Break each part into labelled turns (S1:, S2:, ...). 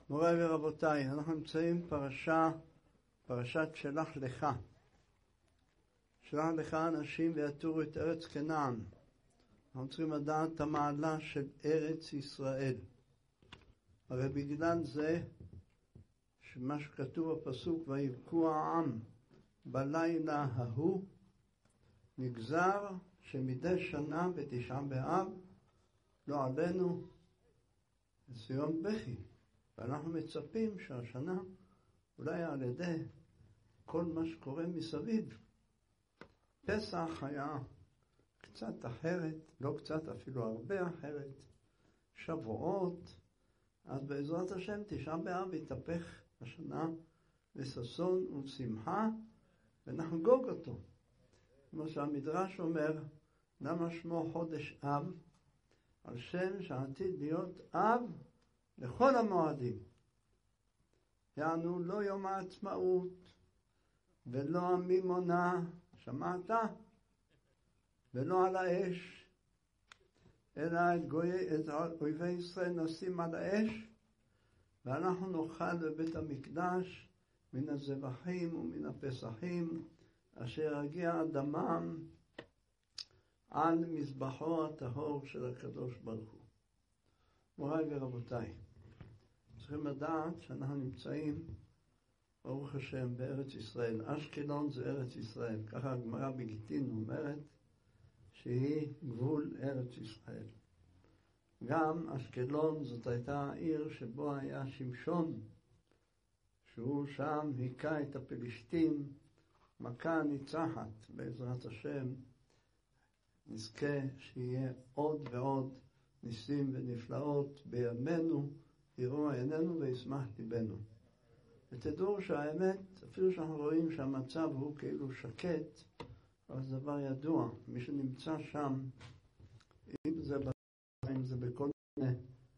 S1: מוריי ורבותיי, אנחנו נמצאים פרשת שלח לך. שלח לך אנשים ויתורו את ארץ כנען. אנחנו צריכים לדעת את המעלה של ארץ ישראל. הרי בגלל זה שמה שכתוב בפסוק ויבכו העם בלילה ההוא, נגזר שמדי שנה בתשעה באב לא עלינו ציון בכי. ואנחנו מצפים שהשנה אולי על ידי כל מה שקורה מסביב. פסח היה קצת אחרת, לא קצת, אפילו הרבה אחרת. שבועות, אז בעזרת השם תשעה באב יתהפך השנה לששון ושמחה ונחגוג אותו. כמו שהמדרש אומר, למה שמו חודש אב? על שם שעתיד להיות אב לכל המועדים. יענו לא יום העצמאות ולא המימונה, שמעת? ולא על האש, אלא את אויבי ישראל נשים על האש, ואנחנו נאכל בבית המקדש מן הזבחים ומן הפסחים אשר הגיע דמם על מזבחו הטהור של הקדוש ברוך הוא. מוריי ורבותיי, צריכים לדעת שאנחנו נמצאים, ברוך השם, בארץ ישראל. אשקלון זה ארץ ישראל. ככה הגמרא בגיטין אומרת שהיא גבול ארץ ישראל. גם אשקלון זאת הייתה העיר שבו היה שמשון, שהוא שם היכה את הפלישתים, מכה ניצחת. בעזרת השם נזכה שיהיה עוד ועוד ניסים ונפלאות בימינו, יראו עינינו וישמח ליבנו. ותדעו שהאמת, אפילו שאנחנו רואים שהמצב הוא כאילו שקט, אבל זה דבר ידוע. מי שנמצא שם, אם זה בכל מיני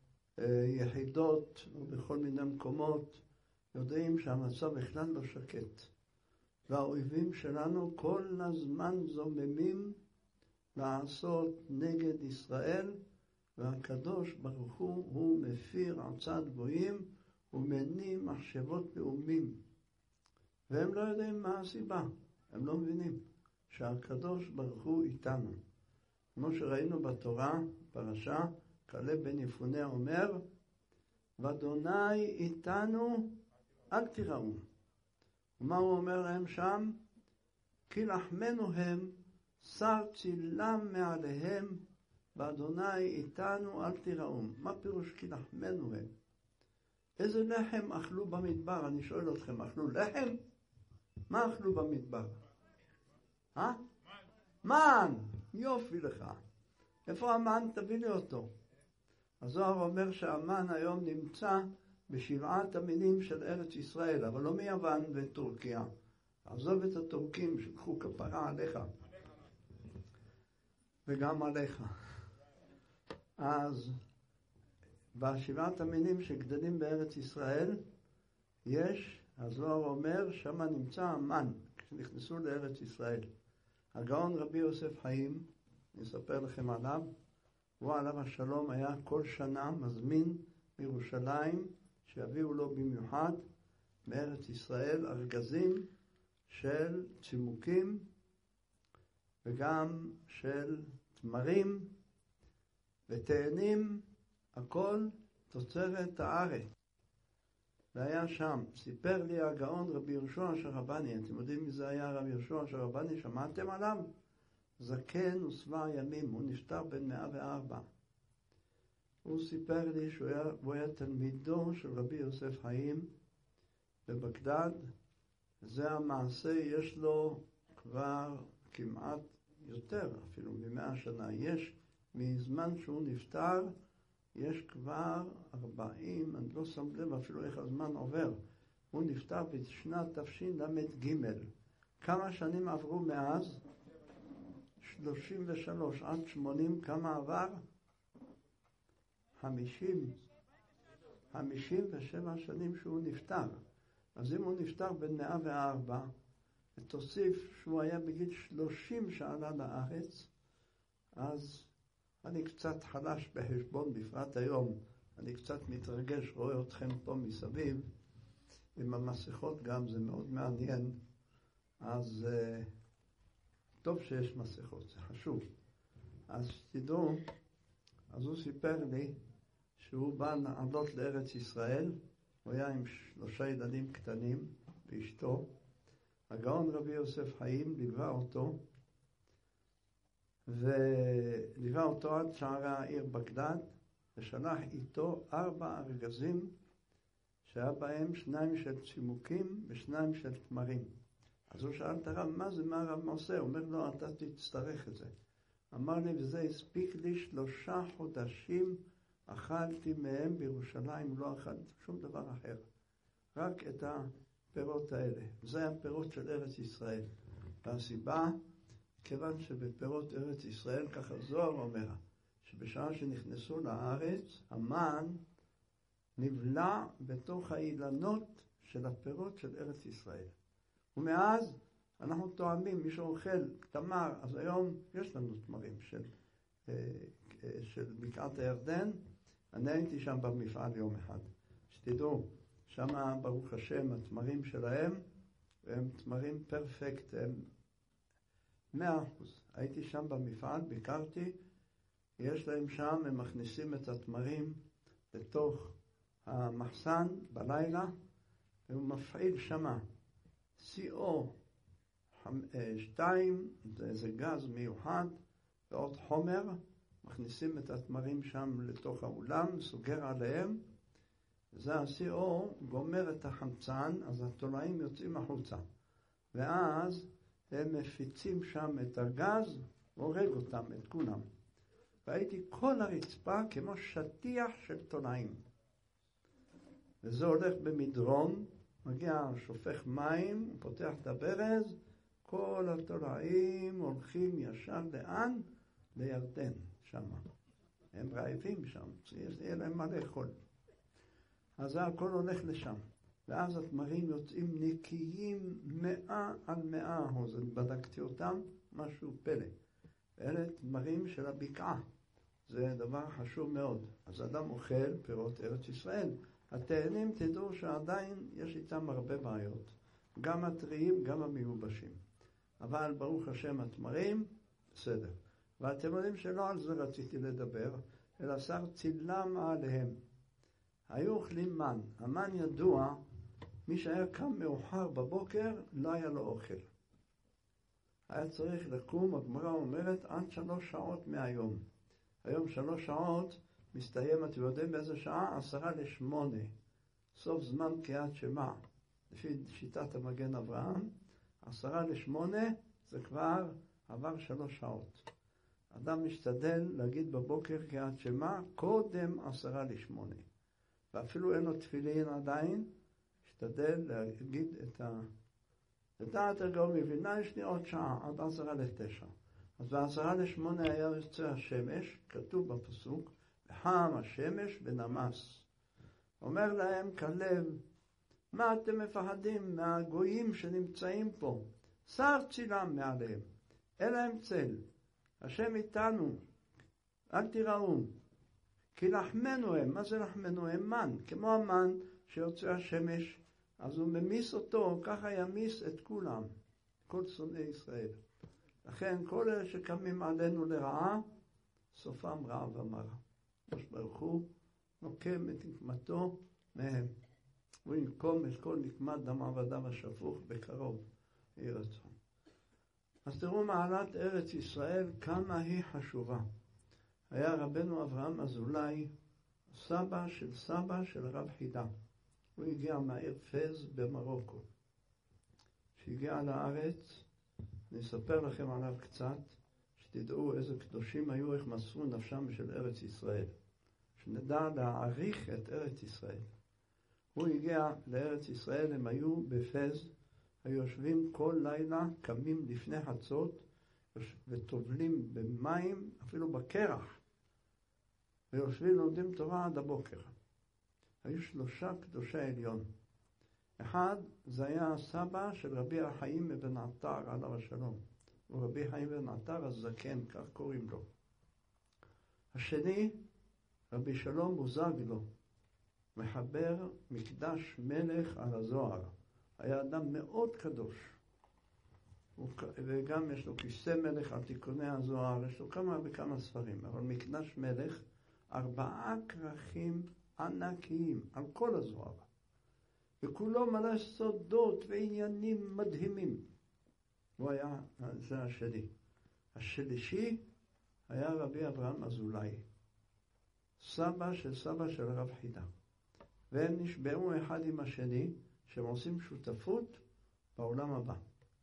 S1: יחידות או בכל מיני מקומות, יודעים שהמצב בכלל לא שקט. והאויבים שלנו כל הזמן זוממים לעשות נגד ישראל, והקדוש ברוך הוא מפיר עצת גויים ומניע מחשבות לאומים. והם לא יודעים מה הסיבה. הם לא מבינים שהקדוש ברוך הוא איתנו. כמו שראינו בתורה, פרשה, כלב בן יפונה אומר, ואדוני איתנו אל תיראו. ומה הוא אומר להם שם? כי לחמנו הם, שר צילם מעליהם, ואדוני איתנו אל תיראו. מה פירוש כי לחמנו הם? איזה לחם אכלו במדבר? אני שואל אתכם, אכלו לחם? מה אכלו במדבר? מן! יופי לך. איפה המן? תביא לי אותו. הזוהר אומר שהמן היום נמצא בשבעת המינים של ארץ ישראל, אבל לא מיוון וטורקיה. עזוב את הטורקים שלחו כפרה עליך. וגם עליך. אז בשבעת המינים שגדלים בארץ ישראל, יש, הזוהר אומר, שם נמצא המן, כשנכנסו לארץ ישראל. הגאון רבי יוסף חיים, אני אספר לכם עליו, הוא עליו השלום היה כל שנה מזמין מירושלים, שיביאו לו במיוחד מארץ ישראל ארגזים של צימוקים וגם של תמרים ותאנים, הכל תוצרת הארץ. והיה שם, סיפר לי הגאון רבי יהושע שרבני, אתם יודעים מי זה היה רבי יהושע שרבני? שמעתם עליו? זקן ושבע ימים, הוא נפטר בן 104. הוא סיפר לי שהוא היה תלמידו של רבי יוסף חיים בבגדד. זה המעשה, יש לו כבר כמעט יותר, אפילו מ100 שנה. יש, מזמן שהוא נפטר, יש כבר 40, אני לא שם לב אפילו איך הזמן עובר. הוא נפטר בשנת תשל"ג. כמה שנים עברו מאז? 33 עד 80, כמה עבר? 57 שנים שהוא נפטר. אז אם הוא נפטר בן 104, ותוסיף שהוא היה בגיל 30 שעלה לארץ, אז אני קצת חלש בחשבון, בפרט היום, אני קצת מתרגש, רואה אתכם פה מסביב, עם המסכות גם, זה מאוד מעניין. אז טוב שיש מסכות, זה חשוב. אז תדעו, אז הוא סיפר לי שהוא בא לעלות לארץ ישראל, הוא היה עם 3 ילדים קטנים ואשתו. הגאון רבי יוסף חיים ליווה אותו, וליווה אותו עד שערי העיר בגדד, ושלח איתו 4 ארגזים, שהיה בהם 2 של צימוקים ו2 של תמרים. אז הוא שאל את הרב, מה זה, מה הרב עושה? הוא אומר לו, אתה תצטרך את זה. אמר לי, וזה הספיק לי 3 חודשים, אכלתי מהם בירושלים, לא אכלתי שום דבר אחר. רק את הפירות האלה. זה הפירות של ארץ ישראל. והסיבה, כיוון שבפירות ארץ ישראל, ככה זוהר אומר, שבשעה שנכנסו לארץ, המן נבלע בתוך האילנות של הפירות של ארץ ישראל. ומאז אנחנו טועמים, מי שאוכל תמר, אז היום יש לנו תמרים של בקעת הירדן. אני הייתי שם במפעל יום אחד. שתדעו, שם ברוך השם התמרים שלהם הם תמרים פרפקט, הם 100%. הייתי שם במפעל, ביקרתי, יש להם שם, הם מכניסים את התמרים לתוך המחסן בלילה, והוא מפעיל שמה CO2, זה גז מיוחד, ועוד חומר, מכניסים את התמרים שם לתוך האולם, סוגר עליהם, זה ה-CO גומר את החמצן, אז התולעים יוצאים החוצה. ואז הם מפיצים שם את הגז, והורג אותם, את כולם. והייתי כל הרצפה כמו שטיח של תולעים. וזה הולך במדרון, מגיע, שופך מים, הוא פותח את הברז, כל התולעים הולכים ישר לאן? לירדן, שם. הם רעבים שם, יהיה להם מה לאכול. אז הכל הולך לשם. ואז התמרים יוצאים נקיים 100%. אני בדקתי אותם, משהו פלא. אלה תמרים של הבקעה. זה דבר חשוב מאוד. אז אדם אוכל פירות ארץ ישראל. התאנים תדעו שעדיין יש איתם הרבה בעיות. גם הטריים, גם המיובשים. אבל ברוך השם התמרים, בסדר. ואתם יודעים שלא על זה רציתי לדבר, אלא שר צילם עליהם. היו אוכלים מן. המן ידוע, מי שהיה קם מאוחר בבוקר, לא היה לו אוכל. היה צריך לקום, הגמרא אומרת, עד 3 שעות מהיום. היום 3 שעות מסתיים, אתם יודעים באיזה שעה? 7:50. סוף זמן קריאת שמע. לפי שיטת המגן אברהם, 7:50 זה כבר עבר 3 שעות. אדם משתדל להגיד בבוקר קריאת שמע, קודם 7:50. ואפילו אין לו תפילין עדיין, משתדל להגיד את לדעת הגאון מבינה, יש לי עוד שעה, עד 8:50. אז ב8:50 היה יוצא השמש, כתוב בפסוק, וחם השמש ונמס. אומר להם כלב, מה אתם מפחדים מהגויים שנמצאים פה? שר צילם מעליהם, אין להם צל. השם איתנו, אל תיראו. כי לחמנו הם, מה זה לחמנו? הם מן, כמו המן שיוצא השמש, אז הוא ממיס אותו, ככה ימיס את כולם, כל שונאי ישראל. לכן כל אלה שקמים עלינו לרעה, סופם רע ומרה. הקדוש ברוך הוא נוקם את נקמתו מהם. הוא ינקום את כל נקמת דם עבדיו השפוך בקרוב, יהי רצון. אז תראו מעלת ארץ ישראל, כמה היא חשובה. היה רבנו אברהם אזולאי, סבא של רב חידה. הוא הגיע מהעיר פז במרוקו. כשהגיע לארץ, אני אספר לכם עליו קצת, שתדעו איזה קדושים היו, איך מסרו נפשם של ארץ ישראל. שנדע להעריך את ארץ ישראל. הוא הגיע לארץ ישראל, הם היו בפז, היו יושבים כל לילה, קמים לפני חצות, וטובלים במים, אפילו בקרח, ויושבים לומדים תורה עד הבוקר. היו 3 קדושי עליון. אחד, זה היה הסבא של רבי החיים אבן עטר, עליו השלום. הוא רבי חיים אבן עטר הזקן, כך קוראים לו. השני, רבי שלום בוזגלו מחבר מקדש מלך על הזוהר. היה אדם מאוד קדוש. וגם יש לו כיסא מלך על תיקוני הזוהר, יש לו כמה וכמה ספרים, אבל מקדש מלך 4 כרכים ענקיים על כל הזוהר. וכולו מלא סודות ועניינים מדהימים. הוא היה, זה השני. השלישי היה רבי אברהם אזולאי, סבא של הרב חידה. והם נשבעו אחד עם השני שהם עושים שותפות בעולם הבא.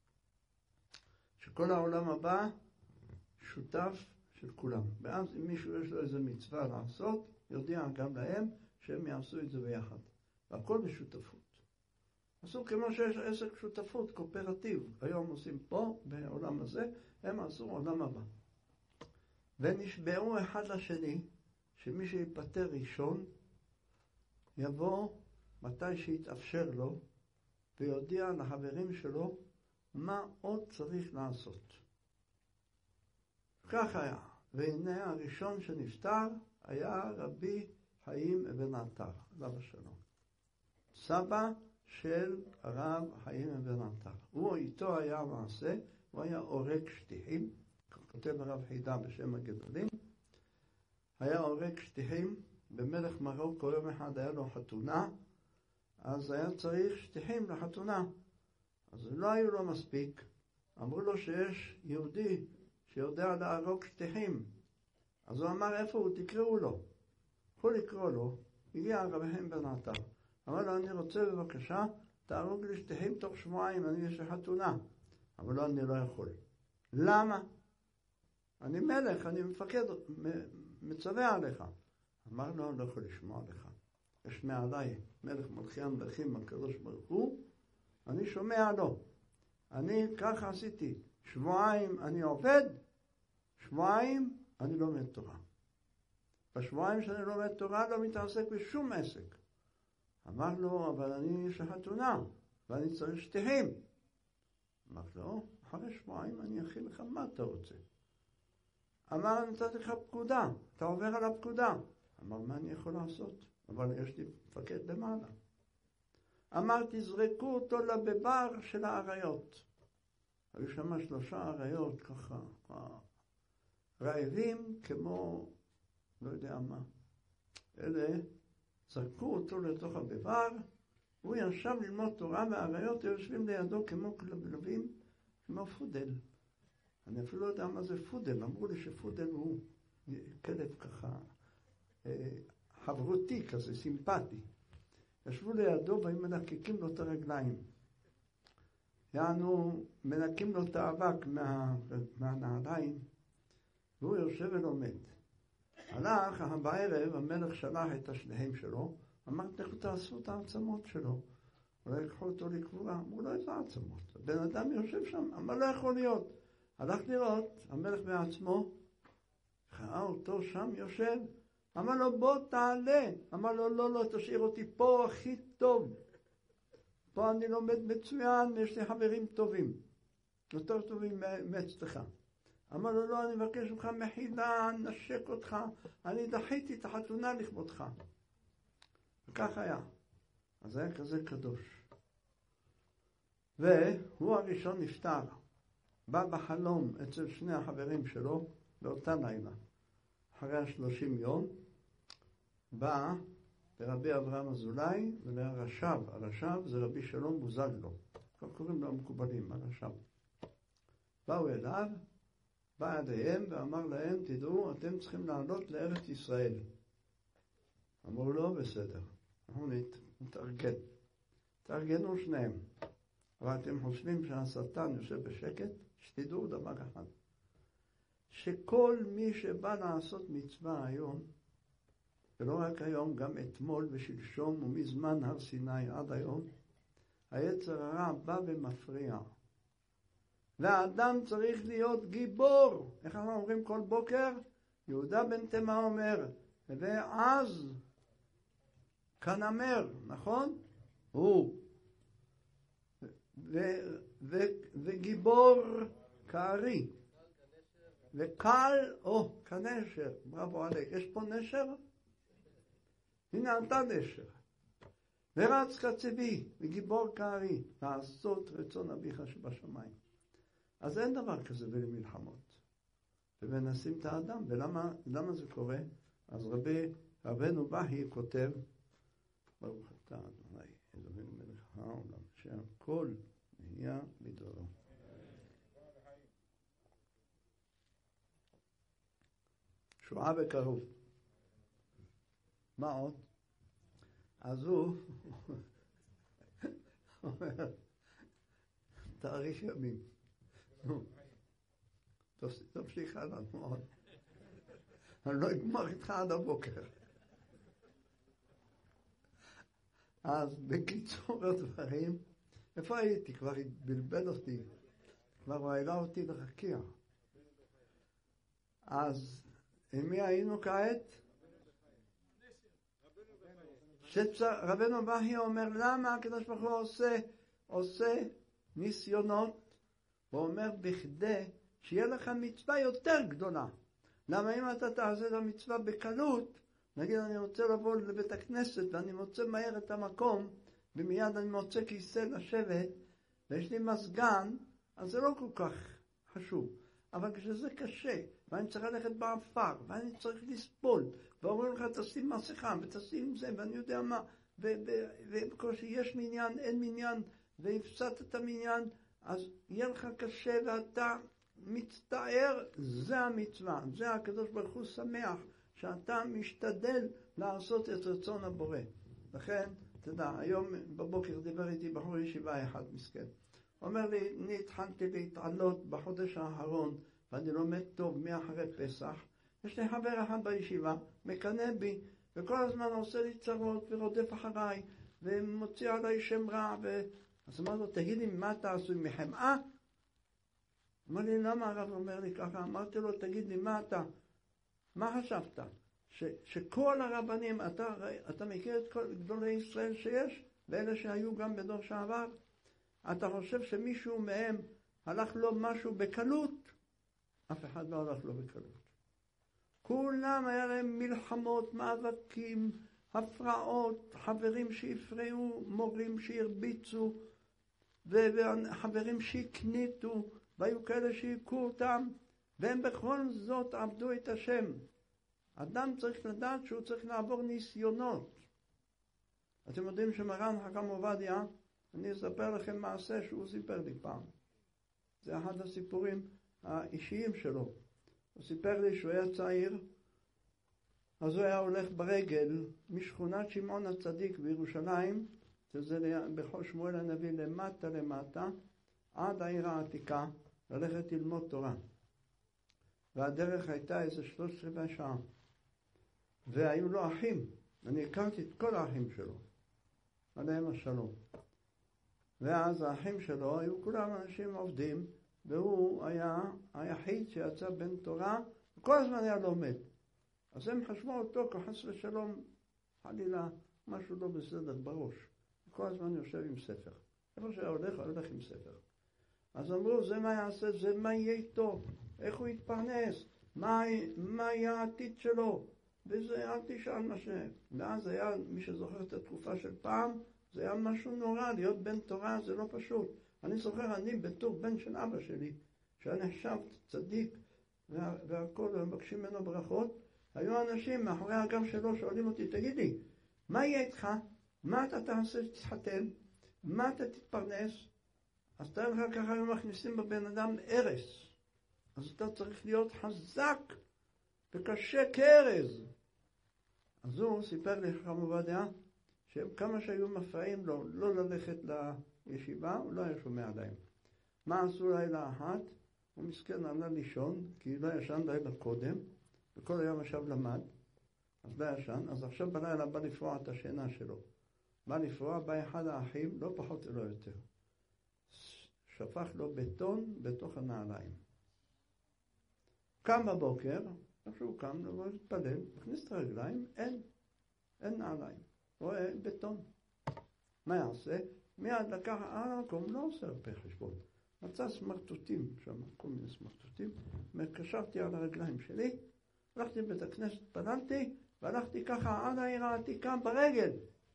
S1: שכל העולם הבא שותף של כולם. ואז אם מישהו יש לו איזו מצווה לעשות, יודיע גם להם שהם יעשו את זה ביחד. והכל בשותפות. עשו כמו שיש עסק שותפות, קואופרטיב. היום עושים פה, בעולם הזה, הם עשו עולם הבא. ונשבעו אחד לשני, שמי שיפטר ראשון, יבוא מתי שיתאפשר לו, ויודיע לחברים שלו מה עוד צריך לעשות. כך היה. והנה הראשון שנפטר היה רבי חיים אבן עטר, עליו השלום. סבא של הרב חיים אבן עטר. הוא איתו היה מעשה, הוא היה עורק שטיחים, כותב הרב חידה בשם הגדולים. היה עורק שטיחים, במלך מרוקו יום אחד היה לו חתונה, אז היה צריך שטיחים לחתונה. אז לא היו לו מספיק. אמרו לו שיש יהודי שיודע לערוק שטיחים. אז הוא אמר איפה הוא, תקראו לו. יכולו לקרוא לו, הגיע רבי חיים אבן עטר. אמר לו, אני רוצה בבקשה, תערוק לי שטיחים תוך 2 שבועות, אני יש לי חתונה. אבל לא, אני לא יכול. למה? אני מלך, אני מפקד, מצווה עליך. אמר לו, אני לא יכול לשמוע לך. יש מעליי, מלך מלכי המלכים, הקדוש ברוך הוא, אני שומע לו. אני ככה עשיתי. 2 שבועות אני עובד, 2 שבועות אני לומד תורה. ב2 שבועות שאני לומד תורה לא מתעסק בשום עסק. אמר לו, אבל אני יש חתונה, ואני צריך שטיחים. אמר לו, אחרי 2 שבועות אני אכיל לך מה אתה רוצה. אמר, אני נתתי לך פקודה, אתה עובר על הפקודה. אמר, מה אני יכול לעשות? אבל יש לי מפקד למעלה. אמר, תזרקו אותו לבר של האריות. היו שם 3 אריות ככה, רעבים כמו, לא יודע מה. אלה זרקו אותו לתוך הבר, הוא ישב ללמוד תורה, והאריות יושבים לידו כמו כלבים, כמו פודל. אני אפילו לא יודע מה זה פודל, אמרו לי שפודל הוא כלב ככה, חברותי כזה, סימפטי. ישבו לידו והם מנקקים לו את הרגליים. יענו, מנקים לו את האבק מהנעליים, והוא יושב ולומד. הלך, בערב המלך שלח את השניהם שלו, אמר, לכו תעשו את העצמות שלו. אולי יקחו אותו לקבורה, אמרו לו, איזה עצמות? הבן אדם יושב שם, אמר, לא יכול להיות. הלך לראות, המלך בעצמו, ראה אותו שם יושב, אמר לו, בוא תעלה. אמר לו, לא, לא, תשאיר אותי פה הכי טוב. פה אני לומד מצוין, יש לי חברים טובים. יותר טובים מאצלך. אמר לו, לא, אני מבקש ממך מחילה, נשק אותך. אני דחיתי את החתונה לכבודך. וכך היה. אז היה כזה קדוש. והוא הראשון נפטר. בא בחלום אצל 2 החברים שלו באותה לילה. אחרי 30 יום, בא לרבי אברהם אזולאי ולרש"ב. הרש"ב זה רבי שלום בוזגלו. כבר קוראים לו המקובלים, הרש"ב. באו אליו, בא עדיהם ואמר להם, תדעו, אתם צריכים לעלות לארץ ישראל. אמרו לו, בסדר. אנחנו נתארגן. תארגנו שניהם. אבל אתם חושבים שהשטן יושב בשקט? שתדעו דבר אחד. שכל מי שבא לעשות מצווה היום, ולא רק היום, גם אתמול ושלשום ומזמן הר סיני עד היום, היצר הרע בא ומפריע. והאדם צריך להיות גיבור. איך אנחנו אומרים כל בוקר? יהודה בן תימה אומר, ואז כנמר, נכון? הוא. וגיבור כארי. וקל, כנשר, בראבו עליק. יש פה נשר? הנה אתה נשר. ורץ כצבי, וגיבור כארי, לעשות רצון אביך שבשמיים. אז אין דבר כזה במלחמות. ומנסים את האדם. ולמה זה קורה? אז רבנו בהי כותב, ברוך אתה אדוני, אלוהינו מלך העולם, שהכל נהיה בדברו. שועה בקרוב. מה עוד? אז הוא אומר, תאריך ימים. תמשיך הלאה מאוד. אני לא אגמר איתך עד הבוקר. אז בקיצור הדברים, איפה הייתי? כבר בלבד אותי. כבר הוא העלה אותי לחקיע. אז עם מי היינו כעת? רבנו בהי אומר, למה הקדוש ברוך הוא עושה ניסיונות? הוא אומר, בכדי שיהיה לך מצווה יותר גדולה. למה אם אתה תעשה את המצווה בקלות, נגיד אני רוצה לבוא לבית הכנסת ואני מוצא מהר את המקום, ומיד אני מוצא כיסא לשבת, ויש לי מזגן, אז זה לא כל כך חשוב. אבל כשזה קשה, ואני צריך ללכת באפר, ואני צריך לסבול, ואומרים לך תשים מסכה ותשים זה, ואני יודע מה, ובקושי יש מניין, אין מניין, והפסדת את המניין, אז יהיה לך קשה ואתה מצטער, זה המצווה, זה הקדוש ברוך הוא שמח, שאתה משתדל לעשות את רצון הבורא. לכן, תדע, היום בבוקר דיבר איתי בחור ישיבה אחד מסכן. אומר לי, אני התחלתי להתעלות בחודש האחרון, ואני לומד טוב מאחרי פסח. יש לי חבר אחד בישיבה, מקנא בי, וכל הזמן עושה לי צרות ורודף אחריי, ומוציא עליי שם רע. אז אמר לו, תגיד לי, מה אתה עשוי מחמאה? אמר לי, למה הרב אומר לי ככה? אמרתי לו, תגיד לי, מה חשבת? שכל הרבנים, אתה מכיר את כל גדולי ישראל שיש, ואלה שהיו גם בדור שעבר? אתה חושב שמישהו מהם הלך לו משהו בקלות? אף אחד לא הלך לו בקלות. כולם היה להם מלחמות, מאבקים, הפרעות, חברים שהפריעו, מורים שהרביצו, וחברים שהקניתו, והיו כאלה שהיכו אותם, והם בכל זאת עבדו את השם. אדם צריך לדעת שהוא צריך לעבור ניסיונות. אתם יודעים שמרן חכם עובדיה, אני אספר לכם מעשה שהוא סיפר לי פעם. זה אחד הסיפורים האישיים שלו. הוא סיפר לי שהוא היה צעיר, אז הוא היה הולך ברגל משכונת שמעון הצדיק בירושלים, שזה בכל שמואל הנביא למטה, עד העיר העתיקה, ללכת ללמוד תורה. והדרך הייתה איזה 13 שעה. והיו לו אחים, אני הכרתי את כל האחים שלו, עליהם השלום. ואז האחים שלו היו כולם אנשים עובדים, והוא היה היחיד שיצא בן תורה, וכל הזמן היה לומד. אז הם חשבו אותו כחס ושלום, חלילה, משהו לא בסדר בראש. כל הזמן יושב עם ספר. איפה שהיה הולך עם ספר. אז אמרו, זה מה יעשה, זה מה יהיה איתו, איך הוא יתפרנס, מה יהיה העתיד שלו, וזה אל תשאל מה ש... ואז היה, מי שזוכר את התקופה של פעם, זה היה משהו נורא, להיות בן תורה זה לא פשוט. אני זוכר, אני בתור בן של אבא שלי, שהיה נחשב צדיק, והכל, ומבקשים ממנו ברכות, היו אנשים מאחורי הגב שלו שואלים אותי, תגיד לי, מה יהיה איתך? מה אתה תעשה שתתחתן? מה אתה תתפרנס? אז תראה לך ככה היו מכניסים בבן אדם ארס. אז אתה צריך להיות חזק וקשה כארז. אז הוא סיפר לי חכם עובדיה, שכמה שהיו מפריעים לו לא ללכת לישיבה, הוא לא היה שומע להם. מה עשו לילה אחת? הוא מסכן עלה לישון, כי לא ישן לילה קודם, וכל היום ישב למד, אז לא ישן, אז עכשיו בלילה בא לפרוע את השינה שלו. בא לפרוע, בא אחד האחים, לא פחות ולא יותר. שפך לו בטון בתוך הנעליים. קם בבוקר, כשהוא קם, לבוא להתפלל, מכניס את הרגליים, אין נעליים. רואה בטון. מה יעשה? מיד לקח המקום, לא עושה הרבה חשבון. מצא סמרטוטים שם, כל מיני סמרטוטים, קשרתי על הרגליים שלי, הלכתי לבית הכנסת, פללתי, והלכתי ככה עד העיר העתיקה ברגל.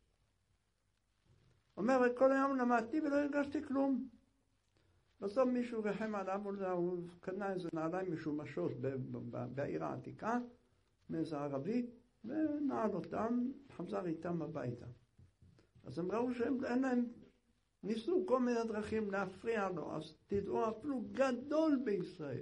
S1: אומר, כל היום למדתי ולא הרגשתי כלום. בסוף מישהו רחם עליו, הוא קנה איזה נעליים משומשות בעיר העתיקה, מאיזה ערבי, ונעל אותם, חזר איתם הביתה. אז הם ראו שאין להם, ניסו כל מיני דרכים להפריע לו, אז תדעו אפילו גדול בישראל.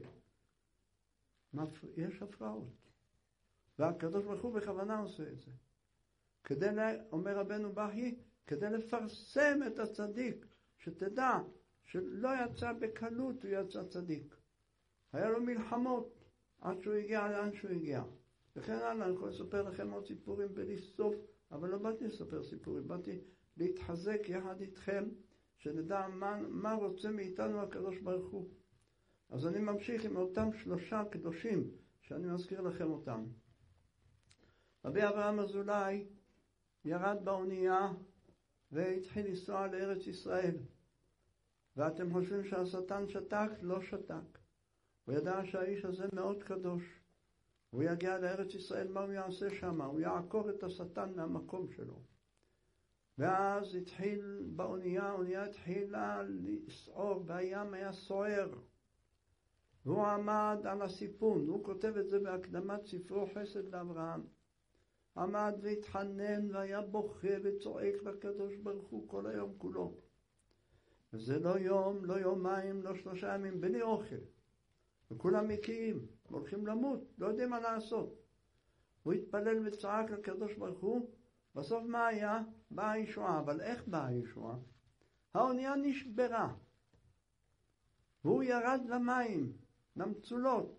S1: יש הפרעות. והקדוש ברוך הוא בכוונה עושה את זה. אומר רבנו בכי, כדי לפרסם את הצדיק, שתדע שלא יצא בקלות, הוא יצא צדיק. היה לו מלחמות עד שהוא הגיע לאן שהוא הגיע. וכן הלאה, אני יכול לספר לכם עוד סיפורים בלי סוף, אבל לא באתי לספר סיפורים, באתי להתחזק יחד איתכם, שנדע מה רוצה מאיתנו הקדוש ברוך הוא. אז אני ממשיך עם אותם 3 קדושים, שאני מזכיר לכם אותם. רבי אברהם אזולאי ירד באונייה, והתחיל לנסוע לארץ ישראל. ואתם חושבים שהשטן שתק? לא שתק. הוא ידע שהאיש הזה מאוד קדוש. הוא יגיע לארץ ישראל, מה הוא יעשה שם? הוא יעקור את השטן מהמקום שלו. ואז התחיל באונייה, האונייה התחילה לסעור, והים היה סוער. והוא עמד על הסיפון, הוא כותב את זה בהקדמת ספרו חסד לאברהם. עמד והתחנן והיה בוכה וצועק לקדוש ברוך הוא כל היום כולו. וזה לא יום, לא יומיים, לא 3 ימים, בלי אוכל. וכולם מקיים, הולכים למות, לא יודעים מה לעשות. הוא התפלל וצעק לקדוש ברוך הוא, בסוף מה היה? באה הישועה, אבל איך באה הישועה? האונייה נשברה. והוא ירד למים, למצולות.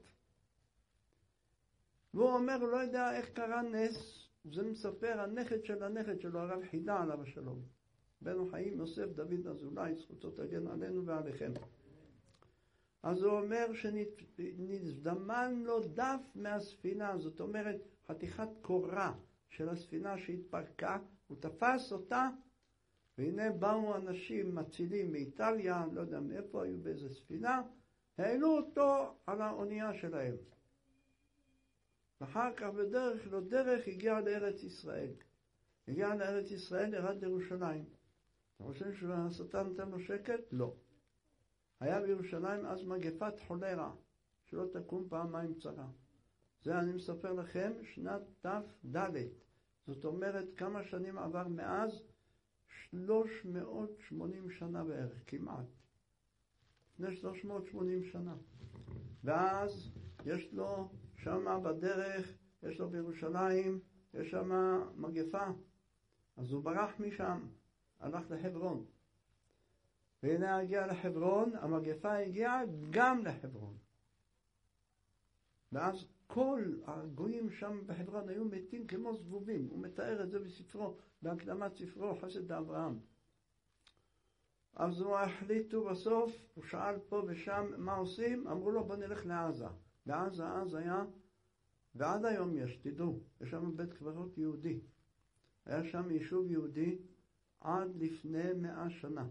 S1: והוא אומר, לא יודע איך קרה נס, זה מספר הנכד של הנכד שלו, הרב חידה עליו השלום. בן חיים יוסף דוד אזולאי, זכותו תגן עלינו ועליכם. אז הוא אומר שנזדמן לו דף מהספינה, זאת אומרת חתיכת קורה של הספינה שהתפרקה, הוא תפס אותה, והנה באו אנשים מצילים מאיטליה, לא יודע מאיפה היו באיזה ספינה, העלו אותו על האונייה שלהם. ואחר כך בדרך לא דרך הגיע לארץ ישראל. הגיע לארץ ישראל, ירד לירושלים. אתה חושב שהשטן נתן לו שקט? לא. היה בירושלים אז מגפת חולרה, שלא תקום פעמיים צרה. זה אני מספר לכם שנת ת"ד. זאת אומרת כמה שנים עבר מאז? 380 שנה בערך, כמעט. לפני 380 שנה. ואז יש לו שמה בדרך, יש לו בירושלים, יש שם מגפה. אז הוא ברח משם, הלך לחברון. והנה הגיע לחברון, המגפה הגיעה גם לחברון. ואז כל הגויים שם בחברון היו מתים כמו זבובים. הוא מתאר את זה בספרו, בהקדמת ספרו חסד אברהם. אז הוא החליטו בסוף, הוא שאל פה ושם מה עושים, אמרו לו בוא נלך לעזה. בעזה אז היה, ועד היום יש, תדעו, יש שם בית קברות יהודי. היה שם יישוב יהודי עד לפני 100 שנה.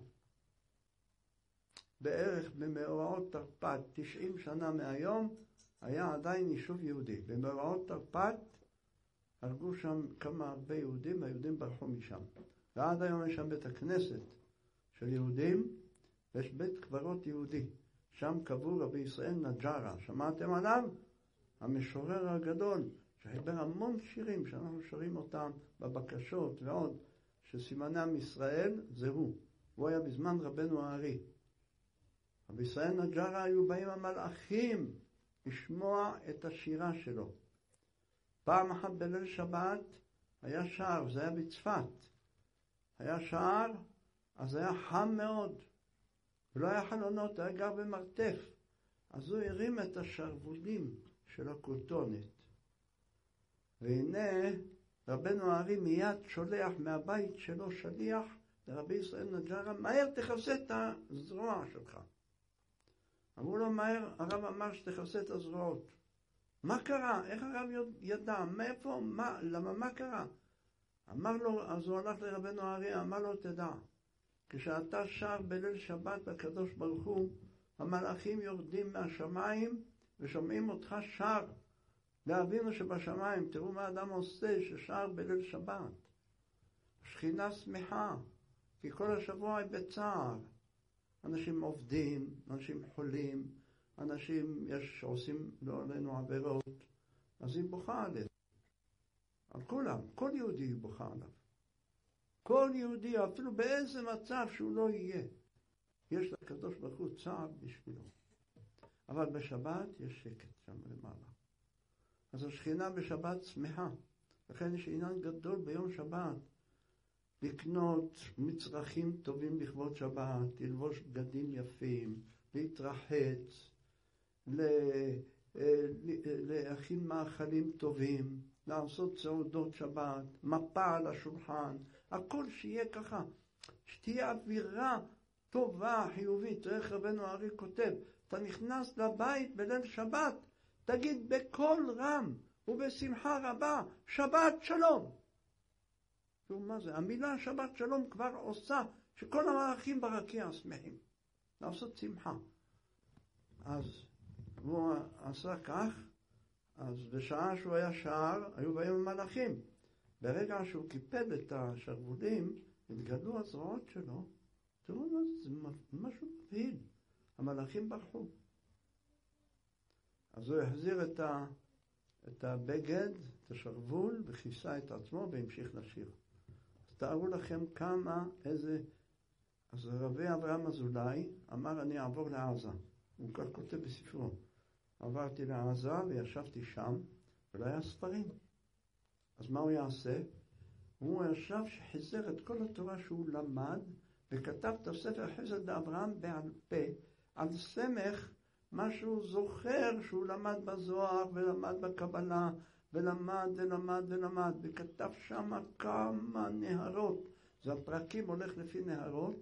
S1: בערך במאורעות תרפ"ט, 90 שנה מהיום, היה עדיין יישוב יהודי. במאורעות תרפ"ט הרגו שם כמה הרבה יהודים, היהודים ברחו משם. ועד היום יש שם בית הכנסת של יהודים, ויש בית קברות יהודי. שם קבור רבי ישראל נג'רה. שמעתם עליו? המשורר הגדול, שחיבר המון שירים שאנחנו שרים אותם בבקשות ועוד, שסימנם ישראל זה הוא. הוא היה בזמן רבנו הארי. רבי ישראל נג'רה היו באים המלאכים לשמוע את השירה שלו. פעם אחת בליל שבת היה שער, זה היה בצפת. היה שער, אז היה חם מאוד. ולא היה חלונות, היה גר במרתף. אז הוא הרים את השרבולים של הכותונת. והנה רבנו הארי מיד שולח מהבית שלו שליח לרבי ישראל נג'רה, מהר תכסה את הזרוע שלך. אמרו לו מהר, הרב אמר שתכסה את הזרועות. מה קרה? איך הרב ידע? מאיפה? מה קרה? אמר לו, אז הוא הלך לרבנו הארי, אמר לו תדע, כשאתה שר בליל שבת בקדוש ברוך הוא, המלאכים יורדים מהשמיים ושומעים אותך שר. לאבינו שבשמיים, תראו מה אדם עושה ששר בליל שבת. שכינה שמחה, כי כל השבוע היא בצער. אנשים עובדים, אנשים חולים, אנשים שעושים לא עלינו עבירות, אז היא בוכה עליהם. על כולם, כל יהודי היא בוכה עליו. כל יהודי, אפילו באיזה מצב שהוא לא יהיה, יש לקדוש ברוך הוא צער בשבילו. אבל בשבת יש שקט שם למעלה. אז השכינה בשבת שמחה. לכן יש עניין גדול ביום שבת לקנות מצרכים טובים לכבוד שבת, ללבוש בגדים יפים, להתרחץ, להכין מאכלים טובים, לעשות סעודות שבת, מפה על השולחן, הכל שיהיה ככה, שתהיה אווירה טובה, חיובית. איך רבנו הארי כותב, אתה נכנס לבית בליל שבת, תגיד בקול רם ובשמחה רבה, שבת שלום. מה זה? המילה שבת שלום כבר עושה שכל המלאכים ברקיע שמחים. לעשות שמחה. אז הוא עשה כך, אז בשעה שהוא היה שער, היו באים המלאכים. ברגע שהוא קיפד את השרוולים, התגלו הזרועות שלו, תראו מה זה, משהו מבהיל. המלאכים ברחו. אז הוא החזיר את הבגד, את השרוול, וכיסה את עצמו והמשיך לשיר. אז תארו לכם אז רבי אברהם אזולאי אמר, אני אעבור לעזה. הוא כך כותב בספרו. עברתי לעזה וישבתי שם, ולא היה ספרים. אז מה הוא יעשה? הוא ישב שחיזר את כל התורה שהוא למד, וכתב את הספר חסד אברהם בעל פה, על סמך מה שהוא זוכר שהוא למד בזוהר ולמד בקבלה, ולמד, וכתב שם כמה נהרות. זה הפרקים הולך לפי נהרות,